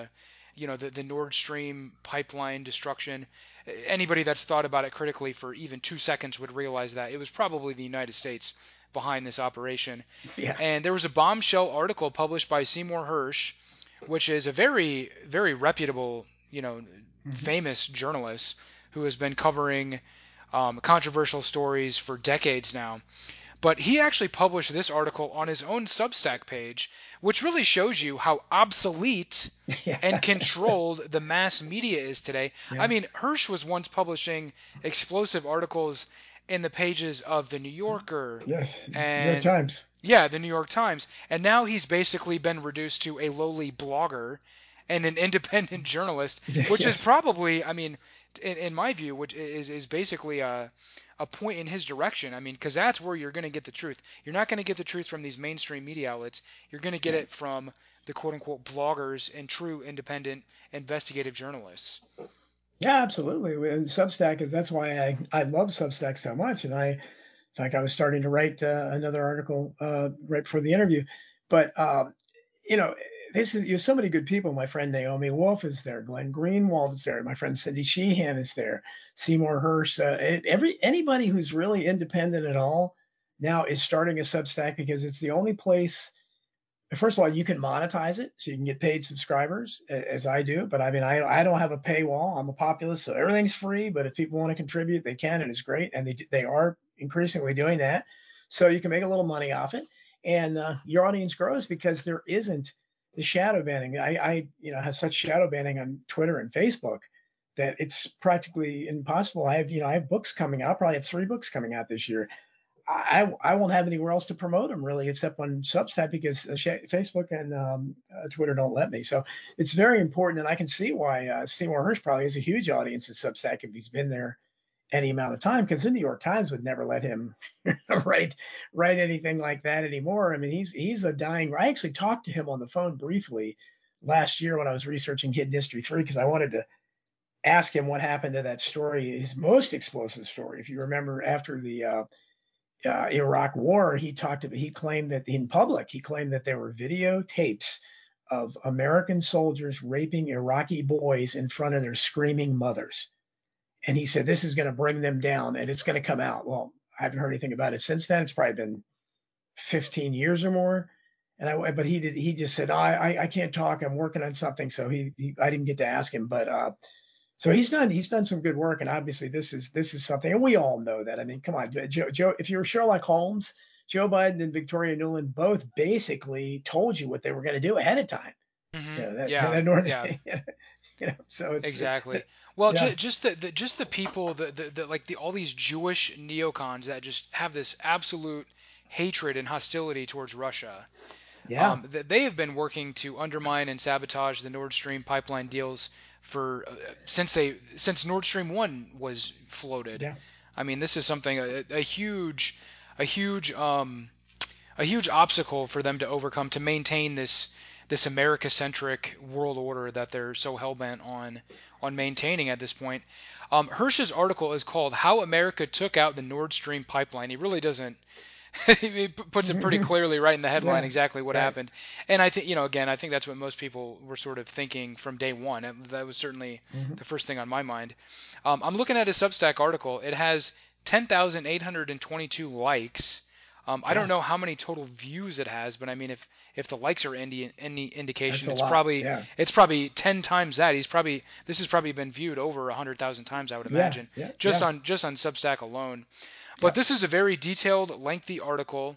the Nord Stream pipeline destruction, anybody that's thought about it critically for even 2 seconds would realize that it was probably the United States behind this operation. Yeah. And there was a bombshell article published by Seymour Hersh, which is a very, very reputable, Mm-hmm. famous journalist who has been covering controversial stories for decades now. But he actually published this article on his own Substack page, which really shows you how obsolete and Yeah. controlled the mass media is today. I Yeah. mean, Hersh was once publishing explosive articles in the pages of the New Yorker Yes. New York and, Times. yeah, the New York Times. And now he's basically been reduced to a lowly blogger and an independent journalist, which is Yes. probably, I mean, in my view, which is basically a point in his direction. I mean, because that's where you're going to get the truth. You're not going to get the truth from these mainstream media outlets. You're going to get Yeah. it from the quote unquote bloggers and true independent investigative journalists. Yeah, absolutely. And Substack is that's why I love Substack so much. And in fact, I was starting to write another article right before the interview. But you know, this is you have so many good people. My friend Naomi Wolf is there. Glenn Greenwald is there. My friend Cindy Sheehan is there. Seymour Hersh. Anybody who's really independent at all now is starting a Substack because it's the only place. First of all, you can monetize it, so you can get paid subscribers, as I do. But I mean, I don't have a paywall. I'm a populist, so everything's free. But if people want to contribute, they can, and it's great. And they are increasingly doing that. So you can make a little money off it, and your audience grows because there isn't the shadow banning. I have such shadow banning on Twitter and Facebook that it's practically impossible. I have books coming out. I'll probably have 3 books coming out this year. I won't have anywhere else to promote them really except on Substack because Facebook and Twitter don't let me. So it's very important, and I can see why Seymour Hersh probably has a huge audience at Substack if he's been there any amount of time, because the New York Times would never let him write anything like that anymore. I mean, he's a dying. I actually talked to him on the phone briefly last year when I was researching Hidden History 3 because I wanted to ask him what happened to that story, his most explosive story. If you remember, after the Iraq War, he claimed that in public, he claimed that there were videotapes of American soldiers raping Iraqi boys in front of their screaming mothers. And he said, this is going to bring them down and it's going to come out. Well, I haven't heard anything about it since then. It's probably been 15 years or more. But he just said, I can't talk. I'm working on something. So I didn't get to ask him, but so he's done some good work, and obviously this is something, and we all know that. I mean, come on, Joe, if you're Sherlock Holmes, Joe Biden and Victoria Nuland both basically told you what they were going to do ahead of time. Hmm. You know, Yeah, yeah. so Exactly. Well, yeah, just the people, all these Jewish neocons that just have this absolute hatred and hostility towards Russia. yeah, They have been working to undermine and sabotage the Nord Stream pipeline deals for since Nord Stream 1 was floated. yeah. I mean, this is something a huge a huge obstacle for them to overcome to maintain this America-centric world order that they're so hell-bent on maintaining at this point. Hirsch's article is called "How America Took Out the Nord Stream Pipeline." He really doesn't. He puts it pretty clearly right in the headline Yeah, exactly what right. happened. And I think, again, I think that's what most people were sort of thinking from day one. That was certainly Hmm. the first thing on my mind. I'm looking at his Substack article. It has 10,822 likes. I don't Yeah, know how many total views it has, but I mean, if the likes are any that's indication, a it's lot. probably Yeah, it's probably 10 times that. This has probably been viewed over 100,000 times, I would yeah, imagine, yeah, just yeah, on Substack alone. But yeah. this is a very detailed, lengthy article.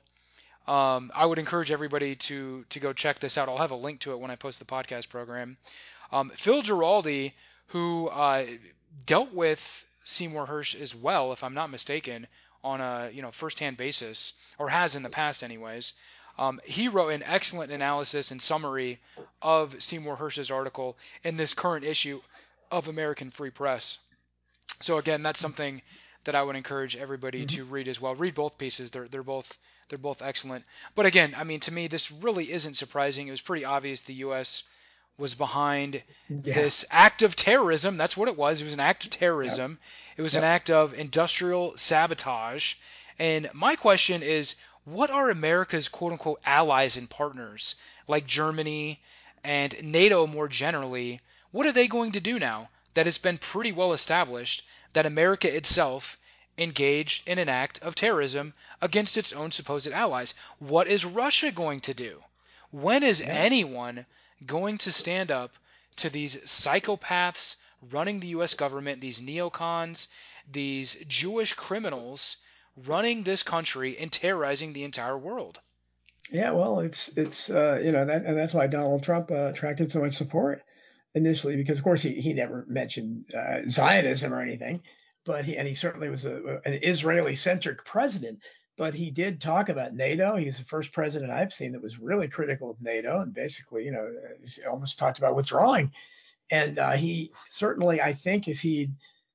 I would encourage everybody to go check this out. I'll have a link to it when I post the podcast program. Phil Giraldi, who dealt with Seymour Hersh as well, if I'm not mistaken, on a firsthand basis, or has in the past, anyways. He wrote an excellent analysis and summary of Seymour Hersh's article in this current issue of American Free Press. So again, that's something that I would encourage everybody Hmm. to read as well. Read both pieces; they're both excellent. But again, I mean, to me, this really isn't surprising. It was pretty obvious the U.S. was behind Yeah, this act of terrorism. That's what it was. It was an act of yep, terrorism. It was an yep. act of industrial sabotage. And my question is, what are America's quote unquote allies and partners, like Germany and NATO more generally? What are they going to do now that it's been pretty well established that America itself engaged in an act of terrorism against its own supposed allies? What is Russia going to do? When is Yeah. anyone going to stand up to these psychopaths running the U.S. government, these neocons, these Jewish criminals running this country and terrorizing the entire world? Yeah, well, it's and that's why Donald Trump attracted so much support initially, because of course he never mentioned Zionism or anything, but he certainly was an Israeli centric president. But he did talk about NATO. He's the first president I've seen that was really critical of NATO, and basically, he almost talked about withdrawing. And he certainly, I think, if he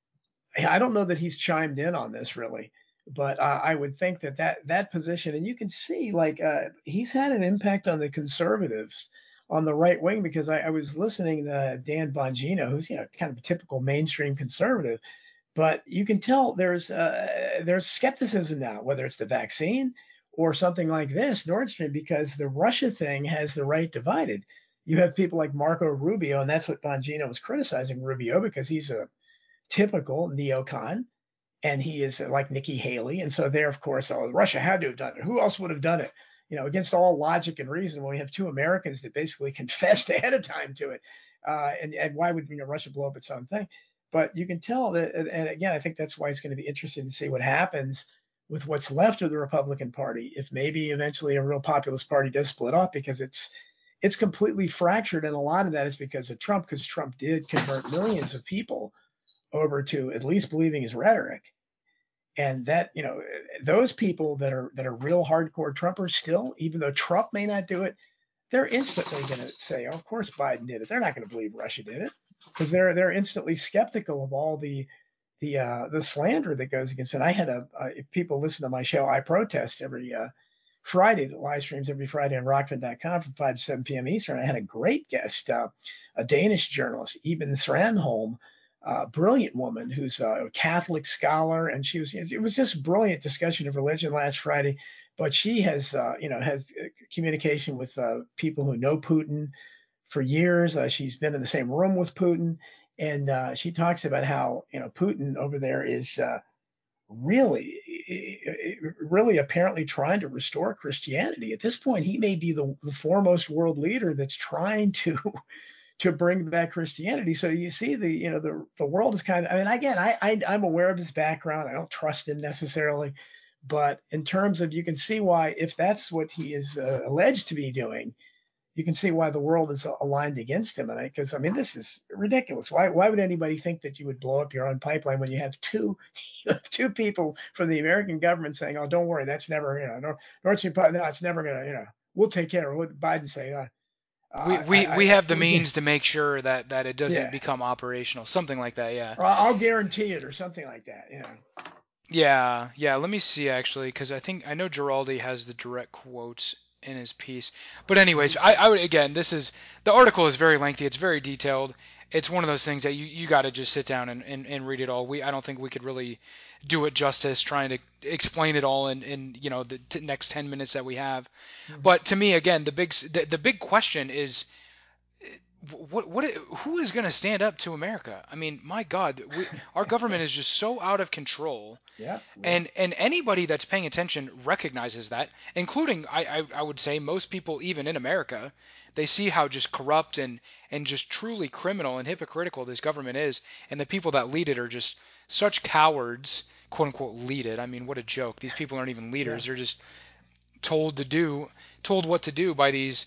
I don't know that he's chimed in on this really, but I would think that position, and you can see like he's had an impact on the conservatives on the right wing, because I was listening to Dan Bongino, who's kind of a typical mainstream conservative, but you can tell there's skepticism now, whether it's the vaccine or something like this Nord Stream, because the Russia thing has the right divided. You have people like Marco Rubio, and that's what Bongino was criticizing Rubio, because he's a typical neocon, and he is like Nikki Haley. And so there, of course, Russia had to have done it. Who else would have done it? Against all logic and reason, when we have two Americans that basically confessed ahead of time to it. And why would Russia blow up its own thing? But you can tell that, and again, I think that's why it's going to be interesting to see what happens with what's left of the Republican Party, if maybe eventually a real populist party does split off, because it's completely fractured, and a lot of that is because of Trump, because Trump did convert millions of people over to at least believing his rhetoric. And that, those people that are real hardcore Trumpers still, even though Trump may not do it, they're instantly going to say, oh, of course Biden did it. They're not going to believe Russia did it because they're instantly skeptical of all the slander that goes against it. I had if people listen to my show, I Protest every Friday, the live streams every Friday on rockfin.com from 5 to 7 p.m. Eastern. I had a great guest, a Danish journalist, Eben Thranholm, brilliant woman who's a Catholic scholar, and it was just brilliant discussion of religion last Friday. But she has communication with people who know Putin for years. She's been in the same room with Putin, and she talks about how Putin over there is really, really apparently trying to restore Christianity. At this point, he may be the foremost world leader that's trying to bring back Christianity. So you see the world is kind of, I mean, again, I'm aware of his background. I don't trust him necessarily, but in terms of, you can see why, if that's what he is alleged to be doing, you can see why the world is aligned against him. And because I mean, this is ridiculous. Why would anybody think that you would blow up your own pipeline when you have two people from the American government saying, "Oh, don't worry, that's never, Nord Stream pipeline, no, it's never gonna, we'll take care of it." What did Biden say? We have the means to make sure that it doesn't Yeah, become operational, something like that. Yeah. or I'll guarantee it, or something like that. Yeah. Let me see actually, because I know Giraldi has the direct quotes in his piece. But anyways, I would, again, the article is very lengthy. It's very detailed. It's one of those things that you got to just sit down and read it all. I don't think we could really do it justice trying to explain it all in the next 10 minutes that we have. Mm-hmm. But to me, again, the big question is, who is going to stand up to America? I mean, my God, our government is just so out of control. Yeah. And anybody that's paying attention recognizes that, including I would say most people even in America. They see how just corrupt and just truly criminal and hypocritical this government is, and the people that lead it are just such cowards, quote unquote lead it. I mean, what a joke. These people aren't even Yeah. leaders. They're just told what to do by these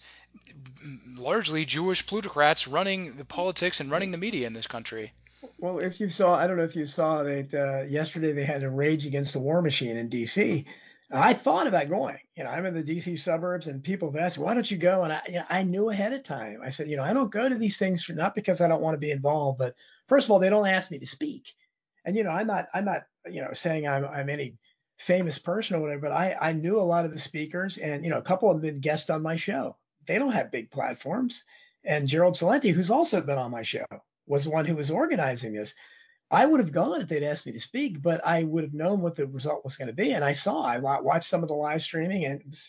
largely Jewish plutocrats running the politics and running the media in this country. Well, I don't know if you saw that yesterday they had a rage against the war machine in D.C. I thought about going. I'm in the D.C. suburbs, and people have asked, "Why don't you go?" And I knew ahead of time. I said, I don't go to these things not because I don't want to be involved, but first of all, they don't ask me to speak, and I'm not saying I'm any famous person or whatever, but I knew a lot of the speakers, and a couple of them been guests on my show. They don't have big platforms, and Gerald Celente, who's also been on my show, was the one who was organizing this. I would have gone if they'd asked me to speak, but I would have known what the result was going to be. And I watched some of the live streaming, and it was,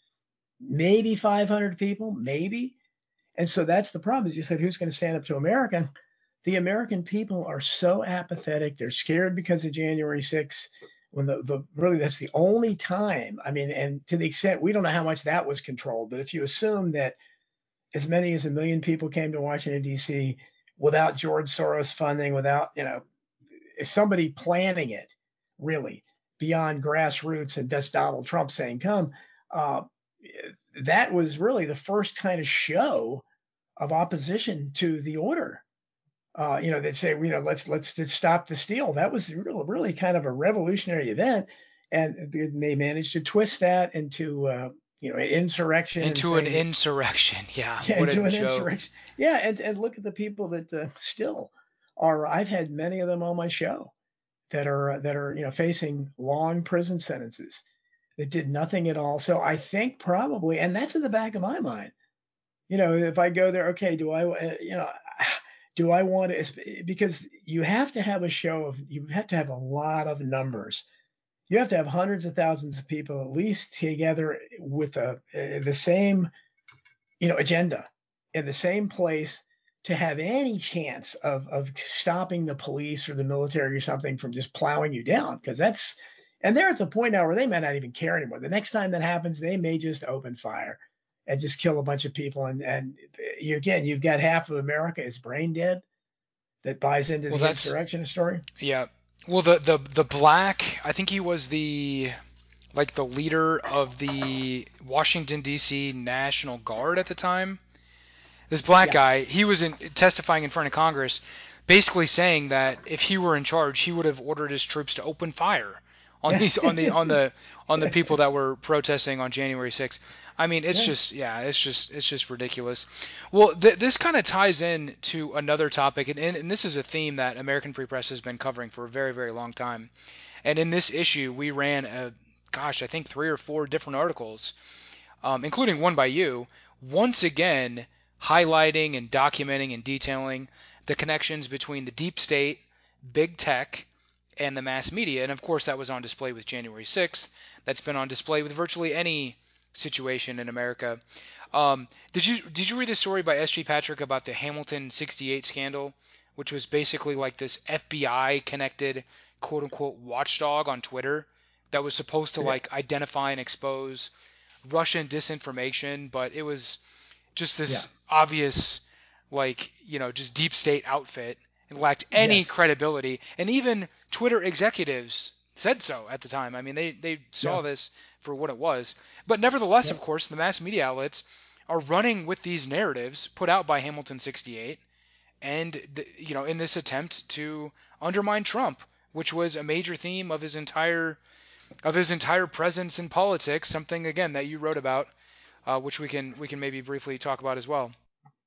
maybe 500 people, maybe. And so that's the problem. Is you said, who's going to stand up to America? The American people are so apathetic. They're scared because of January 6th. When really, that's the only time. I mean, and to the extent we don't know how much that was controlled, but if you assume that as many as 1 million people came to Washington, D.C., without George Soros funding, without, somebody planning it, really, beyond grassroots and just Donald Trump saying, come, uh, that was really the first kind of show of opposition to the order. They'd say, let's stop the steal. That was really kind of a revolutionary event. And they managed to twist that into, an insurrection and Into an saying that, insurrection. Yeah, yeah, what a into an joke. insurrection. Yeah, and look at the people that still are. I've had many of them on my show that are facing long prison sentences that did nothing at all. So I think probably, and that's in the back of my mind. If I go there, okay, do I want to? Because you have to have you have to have a lot of numbers. You have to have hundreds of thousands of people at least together with the same agenda in the same place to have any chance of stopping the police or the military or something from just plowing you down, because and they're at the point now where they may not even care anymore. The next time that happens, they may just open fire and just kill a bunch of people. And you've got half of America is brain dead that buys into Well, the that's insurrection story. yeah. Well, the black, I think he was the leader of the Washington D.C. National Guard at the time. This black Yeah. guy, he was testifying in front of Congress, basically saying that if he were in charge, he would have ordered his troops to open fire on these on the people that were protesting on January 6th. I mean, it's Yeah. just it's just ridiculous. Well, this kind of ties in to another topic, and this is a theme that American Free Press has been covering for a very, very long time. And in this issue, we ran I think 3 or 4 different articles, including one by you, once again highlighting and documenting and detailing the connections between the deep state, big tech, and the mass media. And of course, that was on display with January 6th. That's been on display with virtually any situation in America. Did you read the story by S.G. Patrick about the Hamilton 68 scandal, which was basically like this FBI connected quote unquote watchdog on Twitter that was supposed to like identify and expose Russian disinformation, but it was just Yeah. this obvious, like, just deep state outfit. It lacked any Yes. credibility. And even Twitter executives said so at the time. I mean, they saw Yeah. this for what it was. But nevertheless, Yeah. of course, the mass media outlets are running with these narratives put out by Hamilton 68 and, in this attempt to undermine Trump, which was a major theme of his entire presence in politics, something again that you wrote about, which we can maybe briefly talk about as well.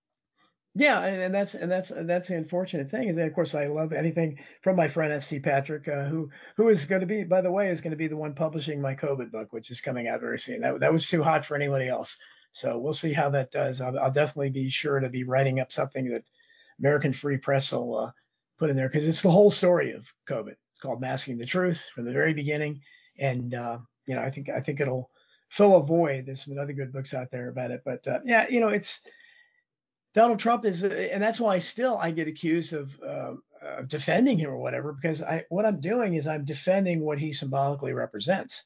Yeah, and that's the unfortunate thing is that of course I love anything from my friend S.T. Patrick, who is going to be, by the way, is going to be the one publishing my COVID book, which is coming out very soon. That was too hot for anybody else, so we'll see how that does. I'll definitely be sure to be writing up something that American Free Press will put in there because it's the whole story of COVID. It's called Masking the Truth from the very beginning, and I think it'll fill a void. There's some other good books out there about it, but yeah, it's Donald Trump is, and that's why I get accused of defending him or whatever, because what I'm doing is I'm defending what he symbolically represents.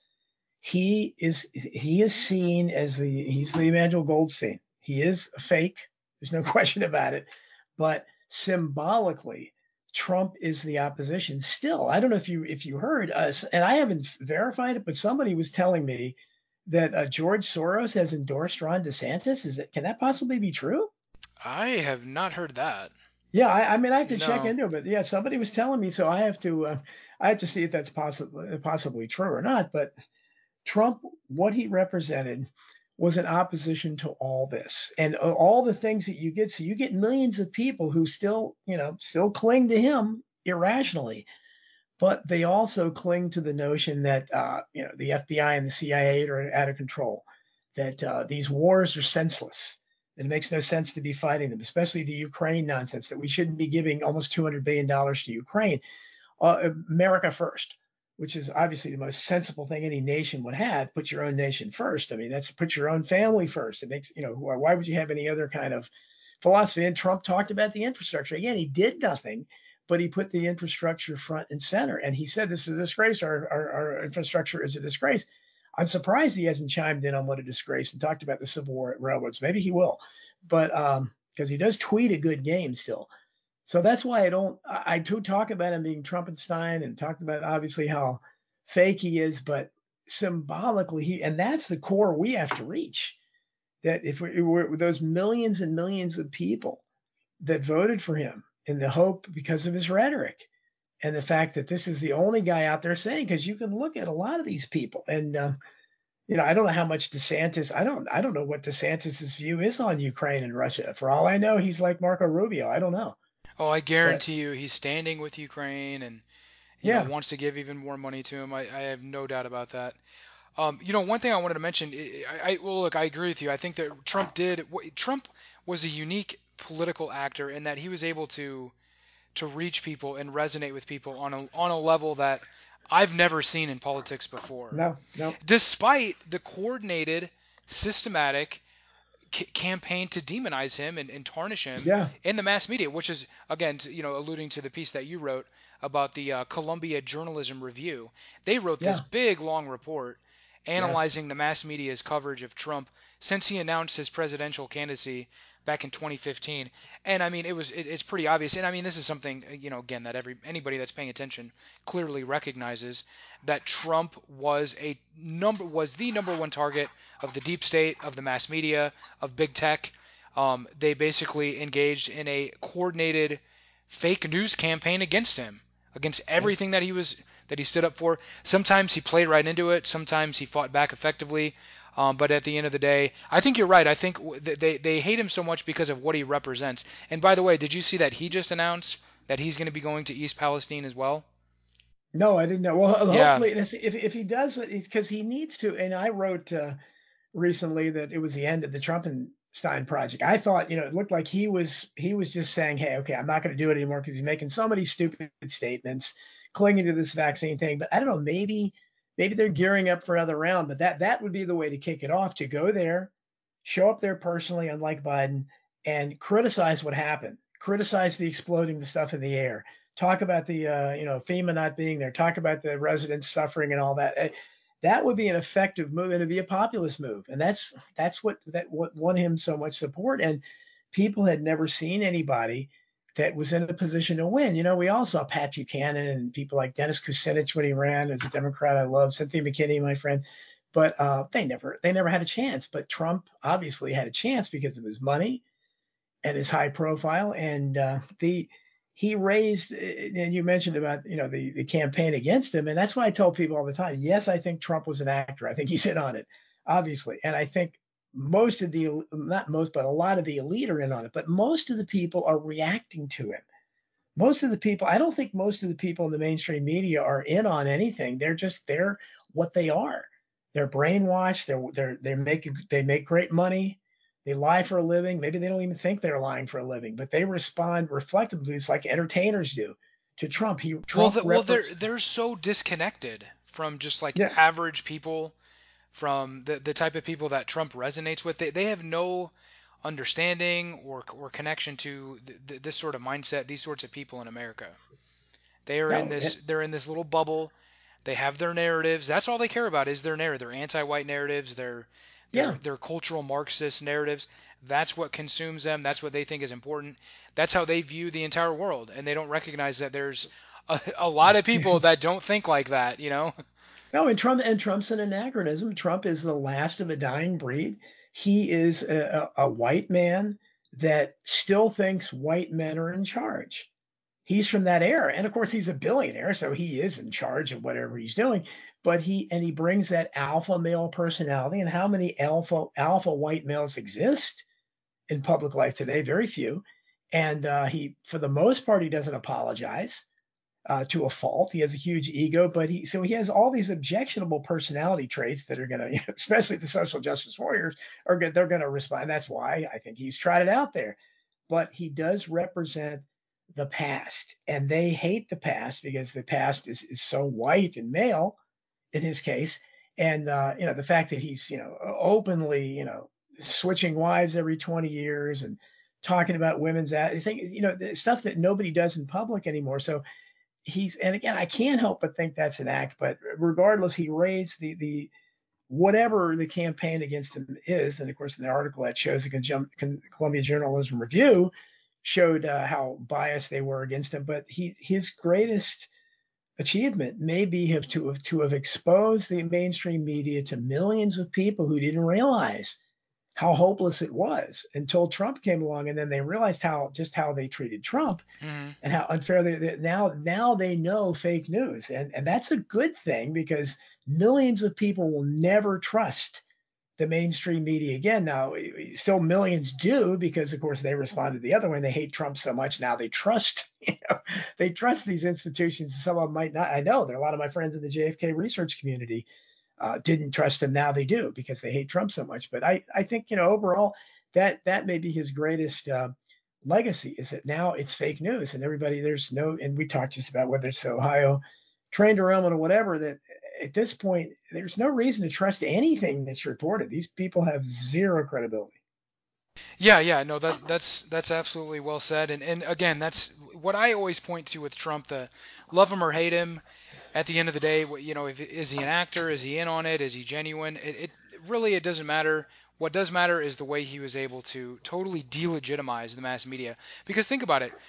He is seen as he's the Emmanuel Goldstein. He is a fake. There's no question about it. But symbolically, Trump is the opposition. Still, I don't know if you heard us, and I haven't verified it, but somebody was telling me that George Soros has endorsed Ron DeSantis. Can that possibly be true? I have not heard that. Yeah, I mean, I have to check No. into it, but yeah, somebody was telling me, so I have to see if that's possibly true or not. But Trump, what he represented was an opposition to all this and all the things that you get. So you get millions of people who still cling to him irrationally, but they also cling to the notion that the FBI and the CIA are out of control, that these wars are senseless. It makes no sense to be fighting them, especially the Ukraine nonsense that we shouldn't be giving almost $200 billion to Ukraine. America first, which is obviously the most sensible thing any nation would have. Put your own nation first. I mean, that's put your own family first. It makes, why would you have any other kind of philosophy? And Trump talked about the infrastructure. Again, he did nothing, but he put the infrastructure front and center. And he said, this is a disgrace. Our infrastructure is a disgrace. I'm surprised he hasn't chimed in on what a disgrace and talked about the Civil War at railroads. Maybe he will, but because he does tweet a good game still. So that's why I do talk about him being Trumpenstein and talked about obviously how fake he is, but symbolically and that's the core we have to reach. That if we're those millions and millions of people that voted for him in the hope because of his rhetoric and the fact that this is the only guy out there saying, because you can look at a lot of these people and I don't know how much DeSantis. I don't know what DeSantis's view is on Ukraine and Russia. For all I know, he's like Marco Rubio. I don't know, Oh, I but guarantee you he's standing with Ukraine and yeah, wants to give even more money to him. I have no doubt about that. One thing I wanted to mention, well, look, I agree with you. I think that Trump was a unique political actor in that he was able to reach people and resonate with people on a level that I've never seen in politics before. no, no, Despite the coordinated, systematic campaign to demonize him and tarnish him yeah, in the mass media, which is again, alluding to the piece that you wrote about the Columbia Journalism Review. They wrote this yeah, big long report yes, analyzing the mass media's coverage of Trump since he announced his presidential candidacy back in 2015. And I mean, it's pretty obvious. And I mean, this is something, again, that anybody that's paying attention clearly recognizes, that Trump was the number one target of the deep state, of the mass media, of big tech. They basically engaged in a coordinated fake news campaign against him. against Yes. everything that he stood up for. Sometimes he played right into it. Sometimes he fought back effectively. But at the end of the day, I think you're right. I think they hate him so much because of what he represents. And by the way, did you see that he just announced that he's going to be going to East Palestine as well? No, I didn't know. Well, Yeah. hopefully, if he does, because he needs to. And I wrote recently that it was the end of the Trumpenstein project. I thought, it looked like he was just saying, hey, okay, I'm not going to do it anymore because he's making so many stupid statements, clinging to this vaccine thing. But I don't know, maybe they're gearing up for another round. But that would be the way to kick it off, to go there, show up there personally, unlike Biden, and criticize what happened, criticize the exploding the stuff in the air, talk about the FEMA not being there, talk about the residents suffering and all that. That would be an effective move, and it'd be a populist move, and that's what won him so much support. And people had never seen anybody that was in a position to win. We all saw Pat Buchanan and people like Dennis Kucinich when he ran as a Democrat. I love Cynthia McKinney, my friend, but they never had a chance. But Trump obviously had a chance because of his money and his high profile, and the he raised. And you mentioned about the campaign against him, and that's why I tell people all the time. Yes, I think Trump was an actor. I think he's in on it, obviously, and I think most of the not most, but a lot of the elite are in on it. But most of the people are reacting to him. Most of the people, I don't think most of the people in the mainstream media are in on anything. They're what they are. They're brainwashed. They make great money. They lie for a living. Maybe they don't even think they're lying for a living, but they respond reflectively. It's like entertainers do to Trump. Well, Trump they're so disconnected from just like Yeah, average people, from the type of people that Trump resonates with. They have no understanding or connection to this sort of mindset, these sorts of people in America. no, They're in this little bubble. They have their narratives. That's all they care about is their narrative. Their anti-white narratives, yeah. their cultural Marxist narratives. That's what consumes them. That's what they think is important. That's how they view the entire world, and they don't recognize that there's a lot of people that don't think like that. You know? No, and Trump's an anachronism. Trump is the last of a dying breed. He is a white man that still thinks white men are in charge. He's from that era, and of course he's a billionaire, so he is in charge of whatever he's doing. But he brings that alpha male personality. And how many alpha white males exist in public life today? Very few. And he, for the most part, he doesn't apologize to a fault. He has a huge ego, but he has all these objectionable personality traits that are going to, especially the social justice warriors, they're going to respond. That's why I think he's tried it out there. But he does represent the past, and they hate the past because the past is so white and male in his case. And the fact that he's openly switching wives every 20 years and talking about women's I think the stuff that nobody does in public anymore. So and again, I can't help but think that's an act. But regardless, he raised the whatever the campaign against him is. And of course, in the article that shows the Columbia Journalism Review showed how biased they were against him. But his greatest achievement may be to have exposed the mainstream media to millions of people who didn't realize how hopeless it was until Trump came along, and then they realized how they treated Trump Hmm. and how unfair now they know fake news, and that's a good thing because millions of people will never trust the mainstream media again. Now, still millions do because, of course, they responded the other way. And they hate Trump so much now they trust, they trust these institutions. Some of them might not. I know there are a lot of my friends in the JFK research community didn't trust him. Now they do because they hate Trump so much. But I think overall that may be his greatest legacy is that now it's fake news and everybody there's no and we talked just about whether it's Ohio trained derailment or whatever that at this point there's no reason to trust anything that's reported. These people have zero credibility. Yeah, yeah, no, that's absolutely well said. And again, that's what I always point to with Trump. The love him or hate him, at the end of the day, if is he an actor? Is he in on it? Is he genuine? It really it doesn't matter. What does matter is the way he was able to totally delegitimize the mass media. Because think about it,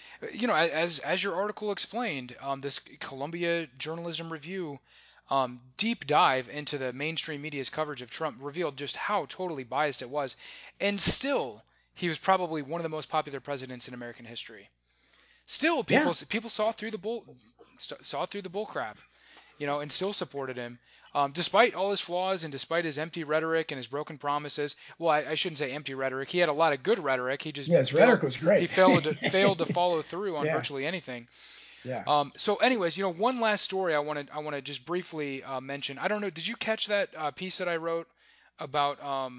as your article explained, this Columbia Journalism Review deep dive into the mainstream media's coverage of Trump revealed just how totally biased it was, and still he was probably one of the most popular presidents in American history. Still, Yeah. people saw through the bull. saw through the bullcrap, and still supported him. Despite all his flaws and despite his empty rhetoric and his broken promises. Well, I shouldn't say empty rhetoric. He had a lot of good rhetoric. He just Yeah, his rhetoric was he great. failed to follow through on Yeah. virtually anything. Yeah. So anyways, one last story I want to just briefly mention. I don't know, did you catch that piece that I wrote about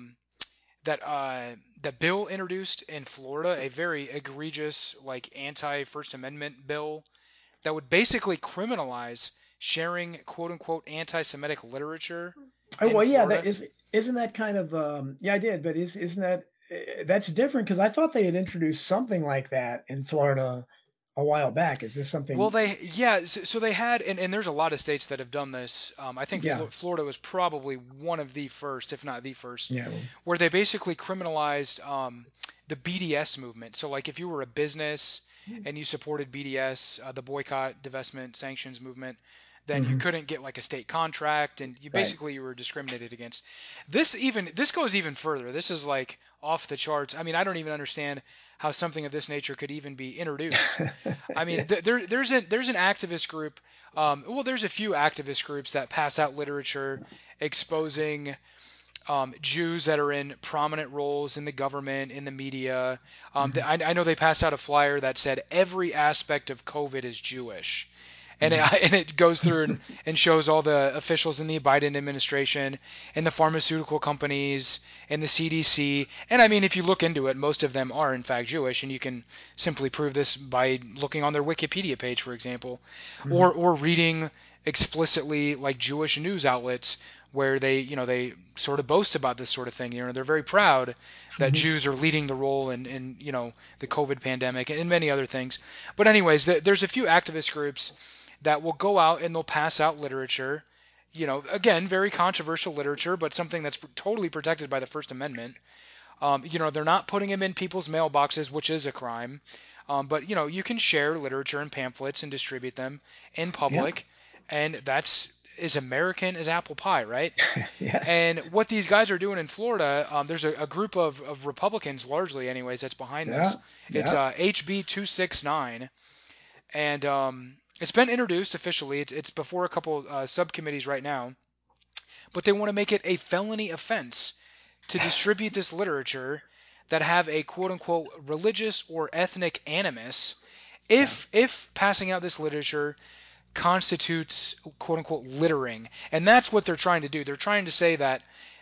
that bill introduced in Florida, a very egregious like anti-First Amendment bill that would basically criminalize sharing quote unquote anti-Semitic literature Oh in well, yeah. Florida? Isn't that kind of yeah, I did, but isn't that that's different because I thought they had introduced something like that in Florida a while back. Is this Well, something? so they had, and there's a lot of states that have done this. I think Yeah. Florida was probably one of the first, if not the first, Yeah. Well, where they basically criminalized the BDS movement. So, like, if you were a business and you supported BDS, the boycott, divestment, sanctions movement, then you hmm. couldn't get like a state contract, and Right. you were discriminated against. This goes even further. This is like off the charts. I mean, I don't even understand how something of this nature could even be introduced. I mean, Yeah. there's an activist group. Well, there's a few activist groups that pass out literature exposing Jews that are in prominent roles in the government, in the media. Hmm. I know they passed out a flyer that said every aspect of COVID is Jewish. And it, Hmm. and it goes through and shows all the officials in the Biden administration and the pharmaceutical companies and the CDC. And I mean, if you look into it, most of them are in fact Jewish, and you can simply prove this by looking on their Wikipedia page, for example, Hmm. or reading explicitly like Jewish news outlets where they sort of boast about this sort of thing. They're very proud that Hmm. Jews are leading the role in the COVID pandemic and many other things. But anyways, there's a few activist groups that will go out and they'll pass out literature. Again, very controversial literature, but something that's totally protected by the First Amendment. They're not putting them in people's mailboxes, which is a crime. But you can share literature and pamphlets and distribute them in Yeah. public, and that's as American as apple pie, right? Yes. And what these guys are doing in Florida, there's a group of Republicans, largely anyways, that's behind Yeah. this. It's Yeah. HB 269, and it's been introduced officially. It's before a couple subcommittees right now, but they want to make it a felony offense to distribute this literature that have a quote unquote religious or ethnic animus Yeah. if passing out this literature constitutes quote unquote littering. And that's what they're trying to do. They're trying to say that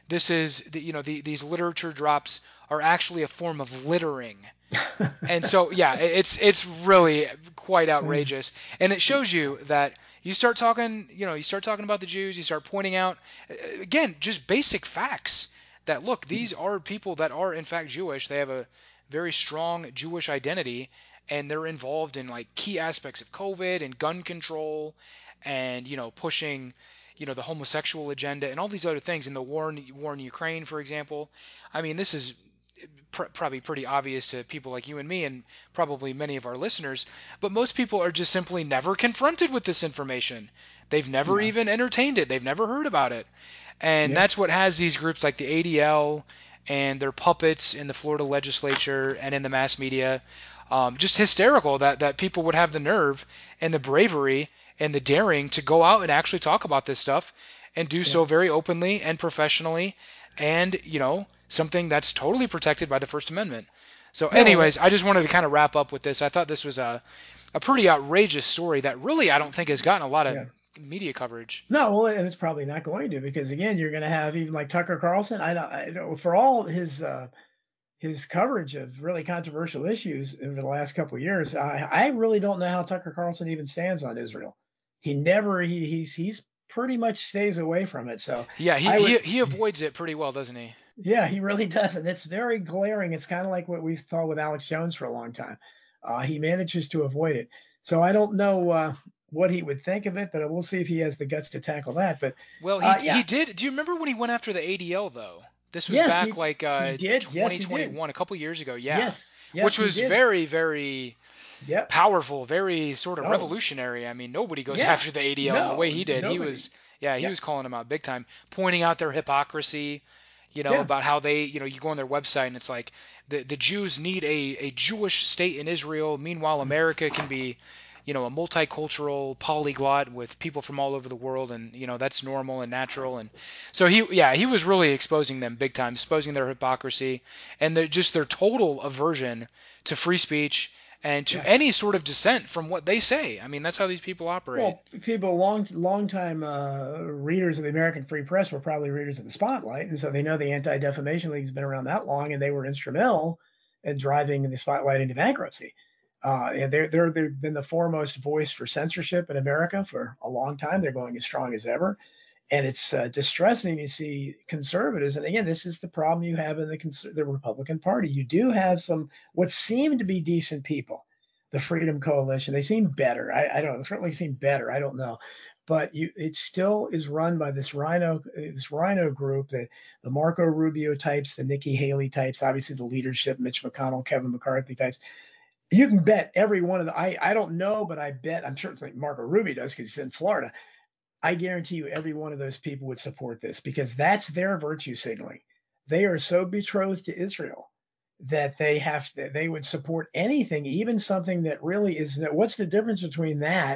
these literature drops are actually a form of littering. And so yeah, it's really quite outrageous, and it shows you that you start talking about the Jews, you start pointing out again just basic facts that look, these are people that are in fact Jewish. They have a very strong Jewish identity, and they're involved in like key aspects of COVID and gun control, and pushing the homosexual agenda and all these other things in the war in Ukraine, for example. I mean, this is probably pretty obvious to people like you and me and probably many of our listeners, but most people are just simply never confronted with this information. They've never Yeah. even entertained it. They've never heard about it. And Yeah. that's what has these groups like the ADL and their puppets in the Florida legislature and in the mass media just hysterical that people would have the nerve and the bravery and the daring to go out and actually talk about this stuff and do Yeah. so very openly and professionally, and something that's totally protected by the First Amendment. So Yeah. Well. anyways, I just wanted to kind of wrap up with this. I thought this was a pretty outrageous story that really I don't think has gotten a lot of Yeah. media coverage. No, well, and it's probably not going to because again, you're going to have even like Tucker Carlson. I don't for all his coverage of really controversial issues over the last couple of years. I really don't know how Tucker Carlson even stands on Israel. He never he's pretty much stays away from it. So Yeah, I would he avoids it pretty well, doesn't he? yeah, he really does, and it's very glaring. It's kind of like what we thought with Alex Jones for a long time. He manages to avoid it. So I don't know what he would think of it, but we'll see if he has the guts to tackle that. But Well, yeah, he did. Do you remember when he went after the ADL though? This was yes, back like he did. Yes, he did. 2021, a couple years ago. Yeah, Yes, yes, which he was did. very very Yep. powerful, very sort of Oh, revolutionary. I mean, nobody goes yeah. after the ADL in the way No, he did. nobody. He Yep. was calling them out big time, pointing out their hypocrisy, Yeah. about how they, you go on their website and it's like the Jews need a Jewish state in Israel. Meanwhile, America can be, a multicultural polyglot with people from all over the world, and that's normal and natural. And so he was really exposing them big time, exposing their hypocrisy and just their total aversion to free speech and to Yeah. any sort of dissent from what they say. I mean, that's how these people operate. Well, people long time readers of the American Free Press were probably readers of the Spotlight, and so they know the Anti-Defamation League has been around that long, and they were instrumental in driving the Spotlight into bankruptcy. And they've been the foremost voice for censorship in America for a long time. They're going as strong as ever, and it's distressing to see conservatives. And again, this is the problem you have in the Republican Party. You do have some what seem to be decent people, the Freedom Coalition. They seem better. I don't know. Certainly seem better. I don't know, but it still is run by this rhino group, the Marco Rubio types, the Nikki Haley types, obviously the leadership, Mitch McConnell, Kevin McCarthy types. You can bet every one of the I don't know, but I bet I'm sure it's like Marco Rubio does because he's in Florida. I guarantee you every one of those people would support this because that's their virtue signaling. They are so betrothed to Israel that they would support anything, even something that really is. What's the difference between that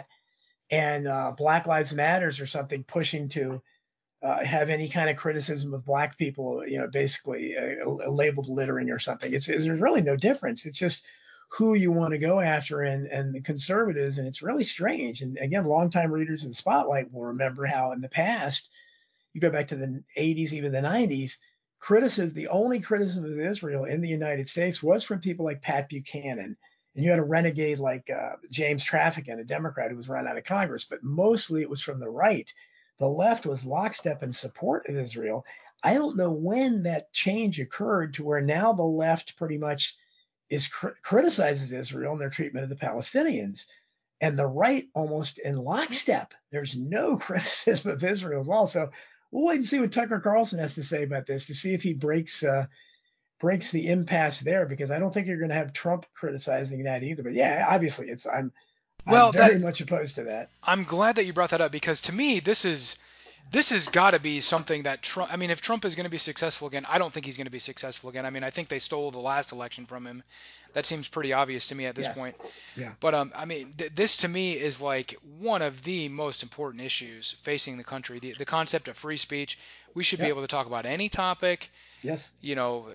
and Black Lives Matters or something pushing to have any kind of criticism of black people, basically labeled littering or something? There's really no difference. It's just who you want to go after and the conservatives. And it's really strange. And again, longtime readers of the Spotlight will remember how in the past, you go back to the 80s, even the 90s, the only criticism of Israel in the United States was from people like Pat Buchanan. And you had a renegade like James Traficant, a Democrat who was run out of Congress, but mostly it was from the right. The left was lockstep in support of Israel. I don't know when that change occurred to where now the left pretty much criticizes Israel and their treatment of the Palestinians, and the right almost in lockstep. There's no criticism of Israel at all. So we'll wait and see what Tucker Carlson has to say about this to see if he breaks the impasse there, because I don't think you're going to have Trump criticizing that either. But yeah, obviously I'm Well, very much opposed to that. I'm glad that you brought that up because to me this has got to be something that Trump. I mean, if Trump is going to be successful again, I don't think he's going to be successful again. I mean, I think they stole the last election from him. That seems pretty obvious to me at this Yes. point. Yeah. But I mean, this to me is like one of the most important issues facing the country. The concept of free speech. We should be Yep. able to talk about any topic. Yes. You know,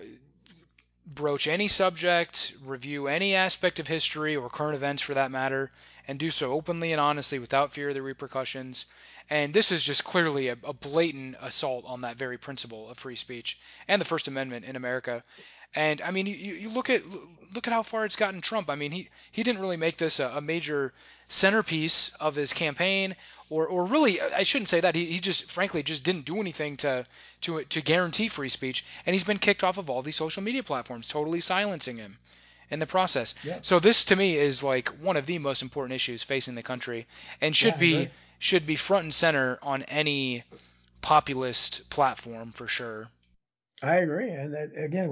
broach any subject, review any aspect of history or current events for that matter, and do so openly and honestly without fear of the repercussions. And this is just clearly a blatant assault on that very principle of free speech and the First Amendment in America. And I mean, you look at how far it's gotten Trump. I mean, he didn't really make this a major centerpiece of his campaign, or really, I shouldn't say that. He just frankly just didn't do anything to guarantee free speech, and he's been kicked off of all these social media platforms, totally silencing him in the process. Yep. So this to me is like one of the most important issues facing the country, and Yeah, I agree. should be front and center on any populist platform for sure. I agree. And that, again,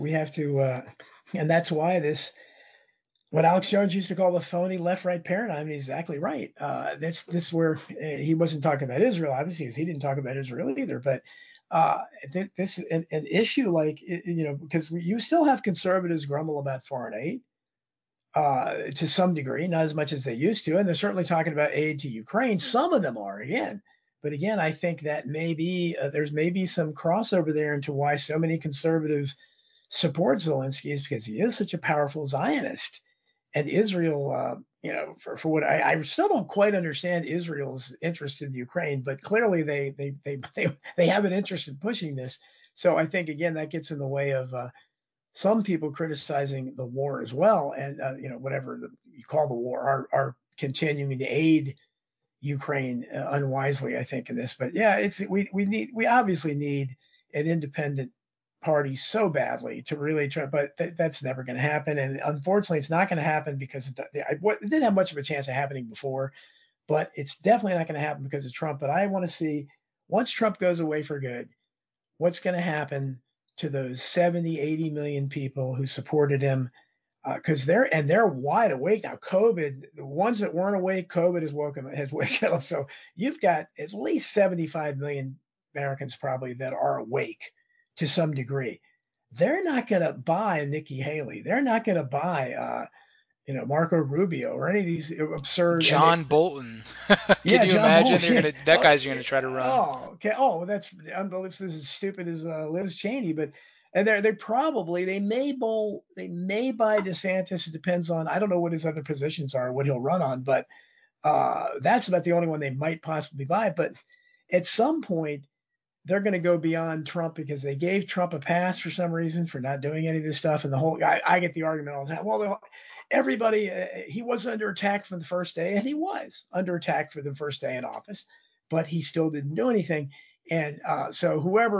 and that's why what Alex Jones used to call the phony left-right paradigm, and he's exactly right. This where he wasn't talking about Israel, obviously, because he didn't talk about Israel either. But this an issue like because you still have conservatives grumble about foreign aid to some degree, not as much as they used to, and they're certainly talking about aid to Ukraine. Some of them are again. But again, I think that maybe there's maybe some crossover there into why so many conservatives support Zelensky is because he is such a powerful Zionist. And Israel, for what I still don't quite understand Israel's interest in Ukraine, but clearly they have an interest in pushing this. So I think again that gets in the way of some people criticizing the war as well, and whatever you call the war, are continuing to aid Ukraine unwisely, I think, in this. But yeah, we obviously need an independent party so badly to really try, but that's never going to happen. And unfortunately, it's not going to happen because it didn't have much of a chance of happening before, but it's definitely not going to happen because of Trump. But I want to see, once Trump goes away for good, what's going to happen to those 70, 80 million people who supported him, because they're wide awake now. The ones that weren't awake, COVID has waken up. So you've got at least 75 million Americans probably that are awake to some degree. They're not going to buy Nikki Haley. They're not going to buy Marco Rubio or any of these absurd and John Bolton. Can yeah, you John imagine? Bolton. That guy's gonna try to run. Okay. Oh, that's unbelievable. This is as stupid as Liz Cheney, but and they probably they may buy DeSantis. It depends on I don't know what his other positions are, what he'll run on, but that's about the only one they might possibly buy. But at some point, they're going to go beyond Trump because they gave Trump a pass for some reason for not doing any of this stuff. And the whole I get the argument all the time. Well, everybody he was under attack from the first day, and he was under attack for the first day in office, but he still didn't do anything. And so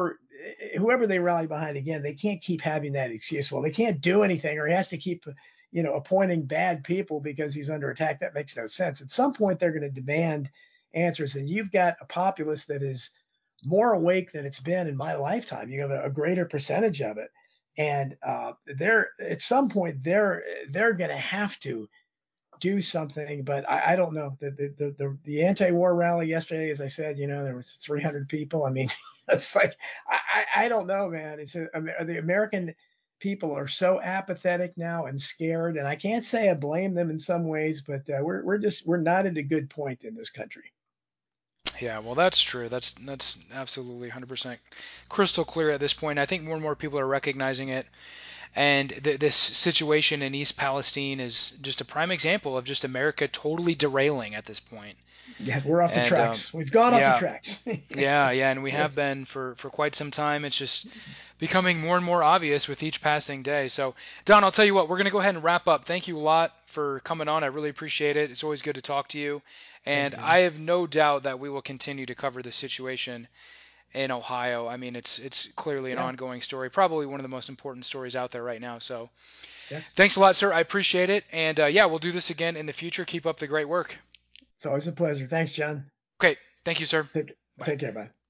whoever they rally behind again, they can't keep having that excuse. Well, they can't do anything, or he has to keep appointing bad people because he's under attack. That makes no sense. At some point, they're going to demand answers, and you've got a populace that is more awake than it's been in my lifetime. You have a greater percentage of it, and they're at some point they're going to have to do something. But I don't know. The anti-war rally yesterday, as I said, there was 300 people. I mean, it's like I don't know, man. The American people are so apathetic now and scared, and I can't say I blame them in some ways, but we're not at a good point in this country. Yeah, well, that's true. That's absolutely 100% crystal clear at this point. I think more and more people are recognizing it, and this situation in East Palestine is just a prime example of just America totally derailing at this point. Yeah, we're off the And tracks. We've gone off the yeah, tracks. yeah, and we have Yes. been for quite some time. It's just becoming more and more obvious with each passing day. So, Don, I'll tell you what, we're going to go ahead and wrap up. Thank you a lot for coming on. I really appreciate it. It's always good to talk to you. Thank And you, I John. have no doubt that we will continue to cover the situation in Ohio. I mean, it's clearly an Yeah. ongoing story, probably one of the most important stories out there right now. So, Yes. thanks a lot, sir. I appreciate it. And yeah, we'll do this again in the future. Keep up the great work. It's always a pleasure. Thanks, John. Okay, thank you, sir. Take, Bye. take care. Bye.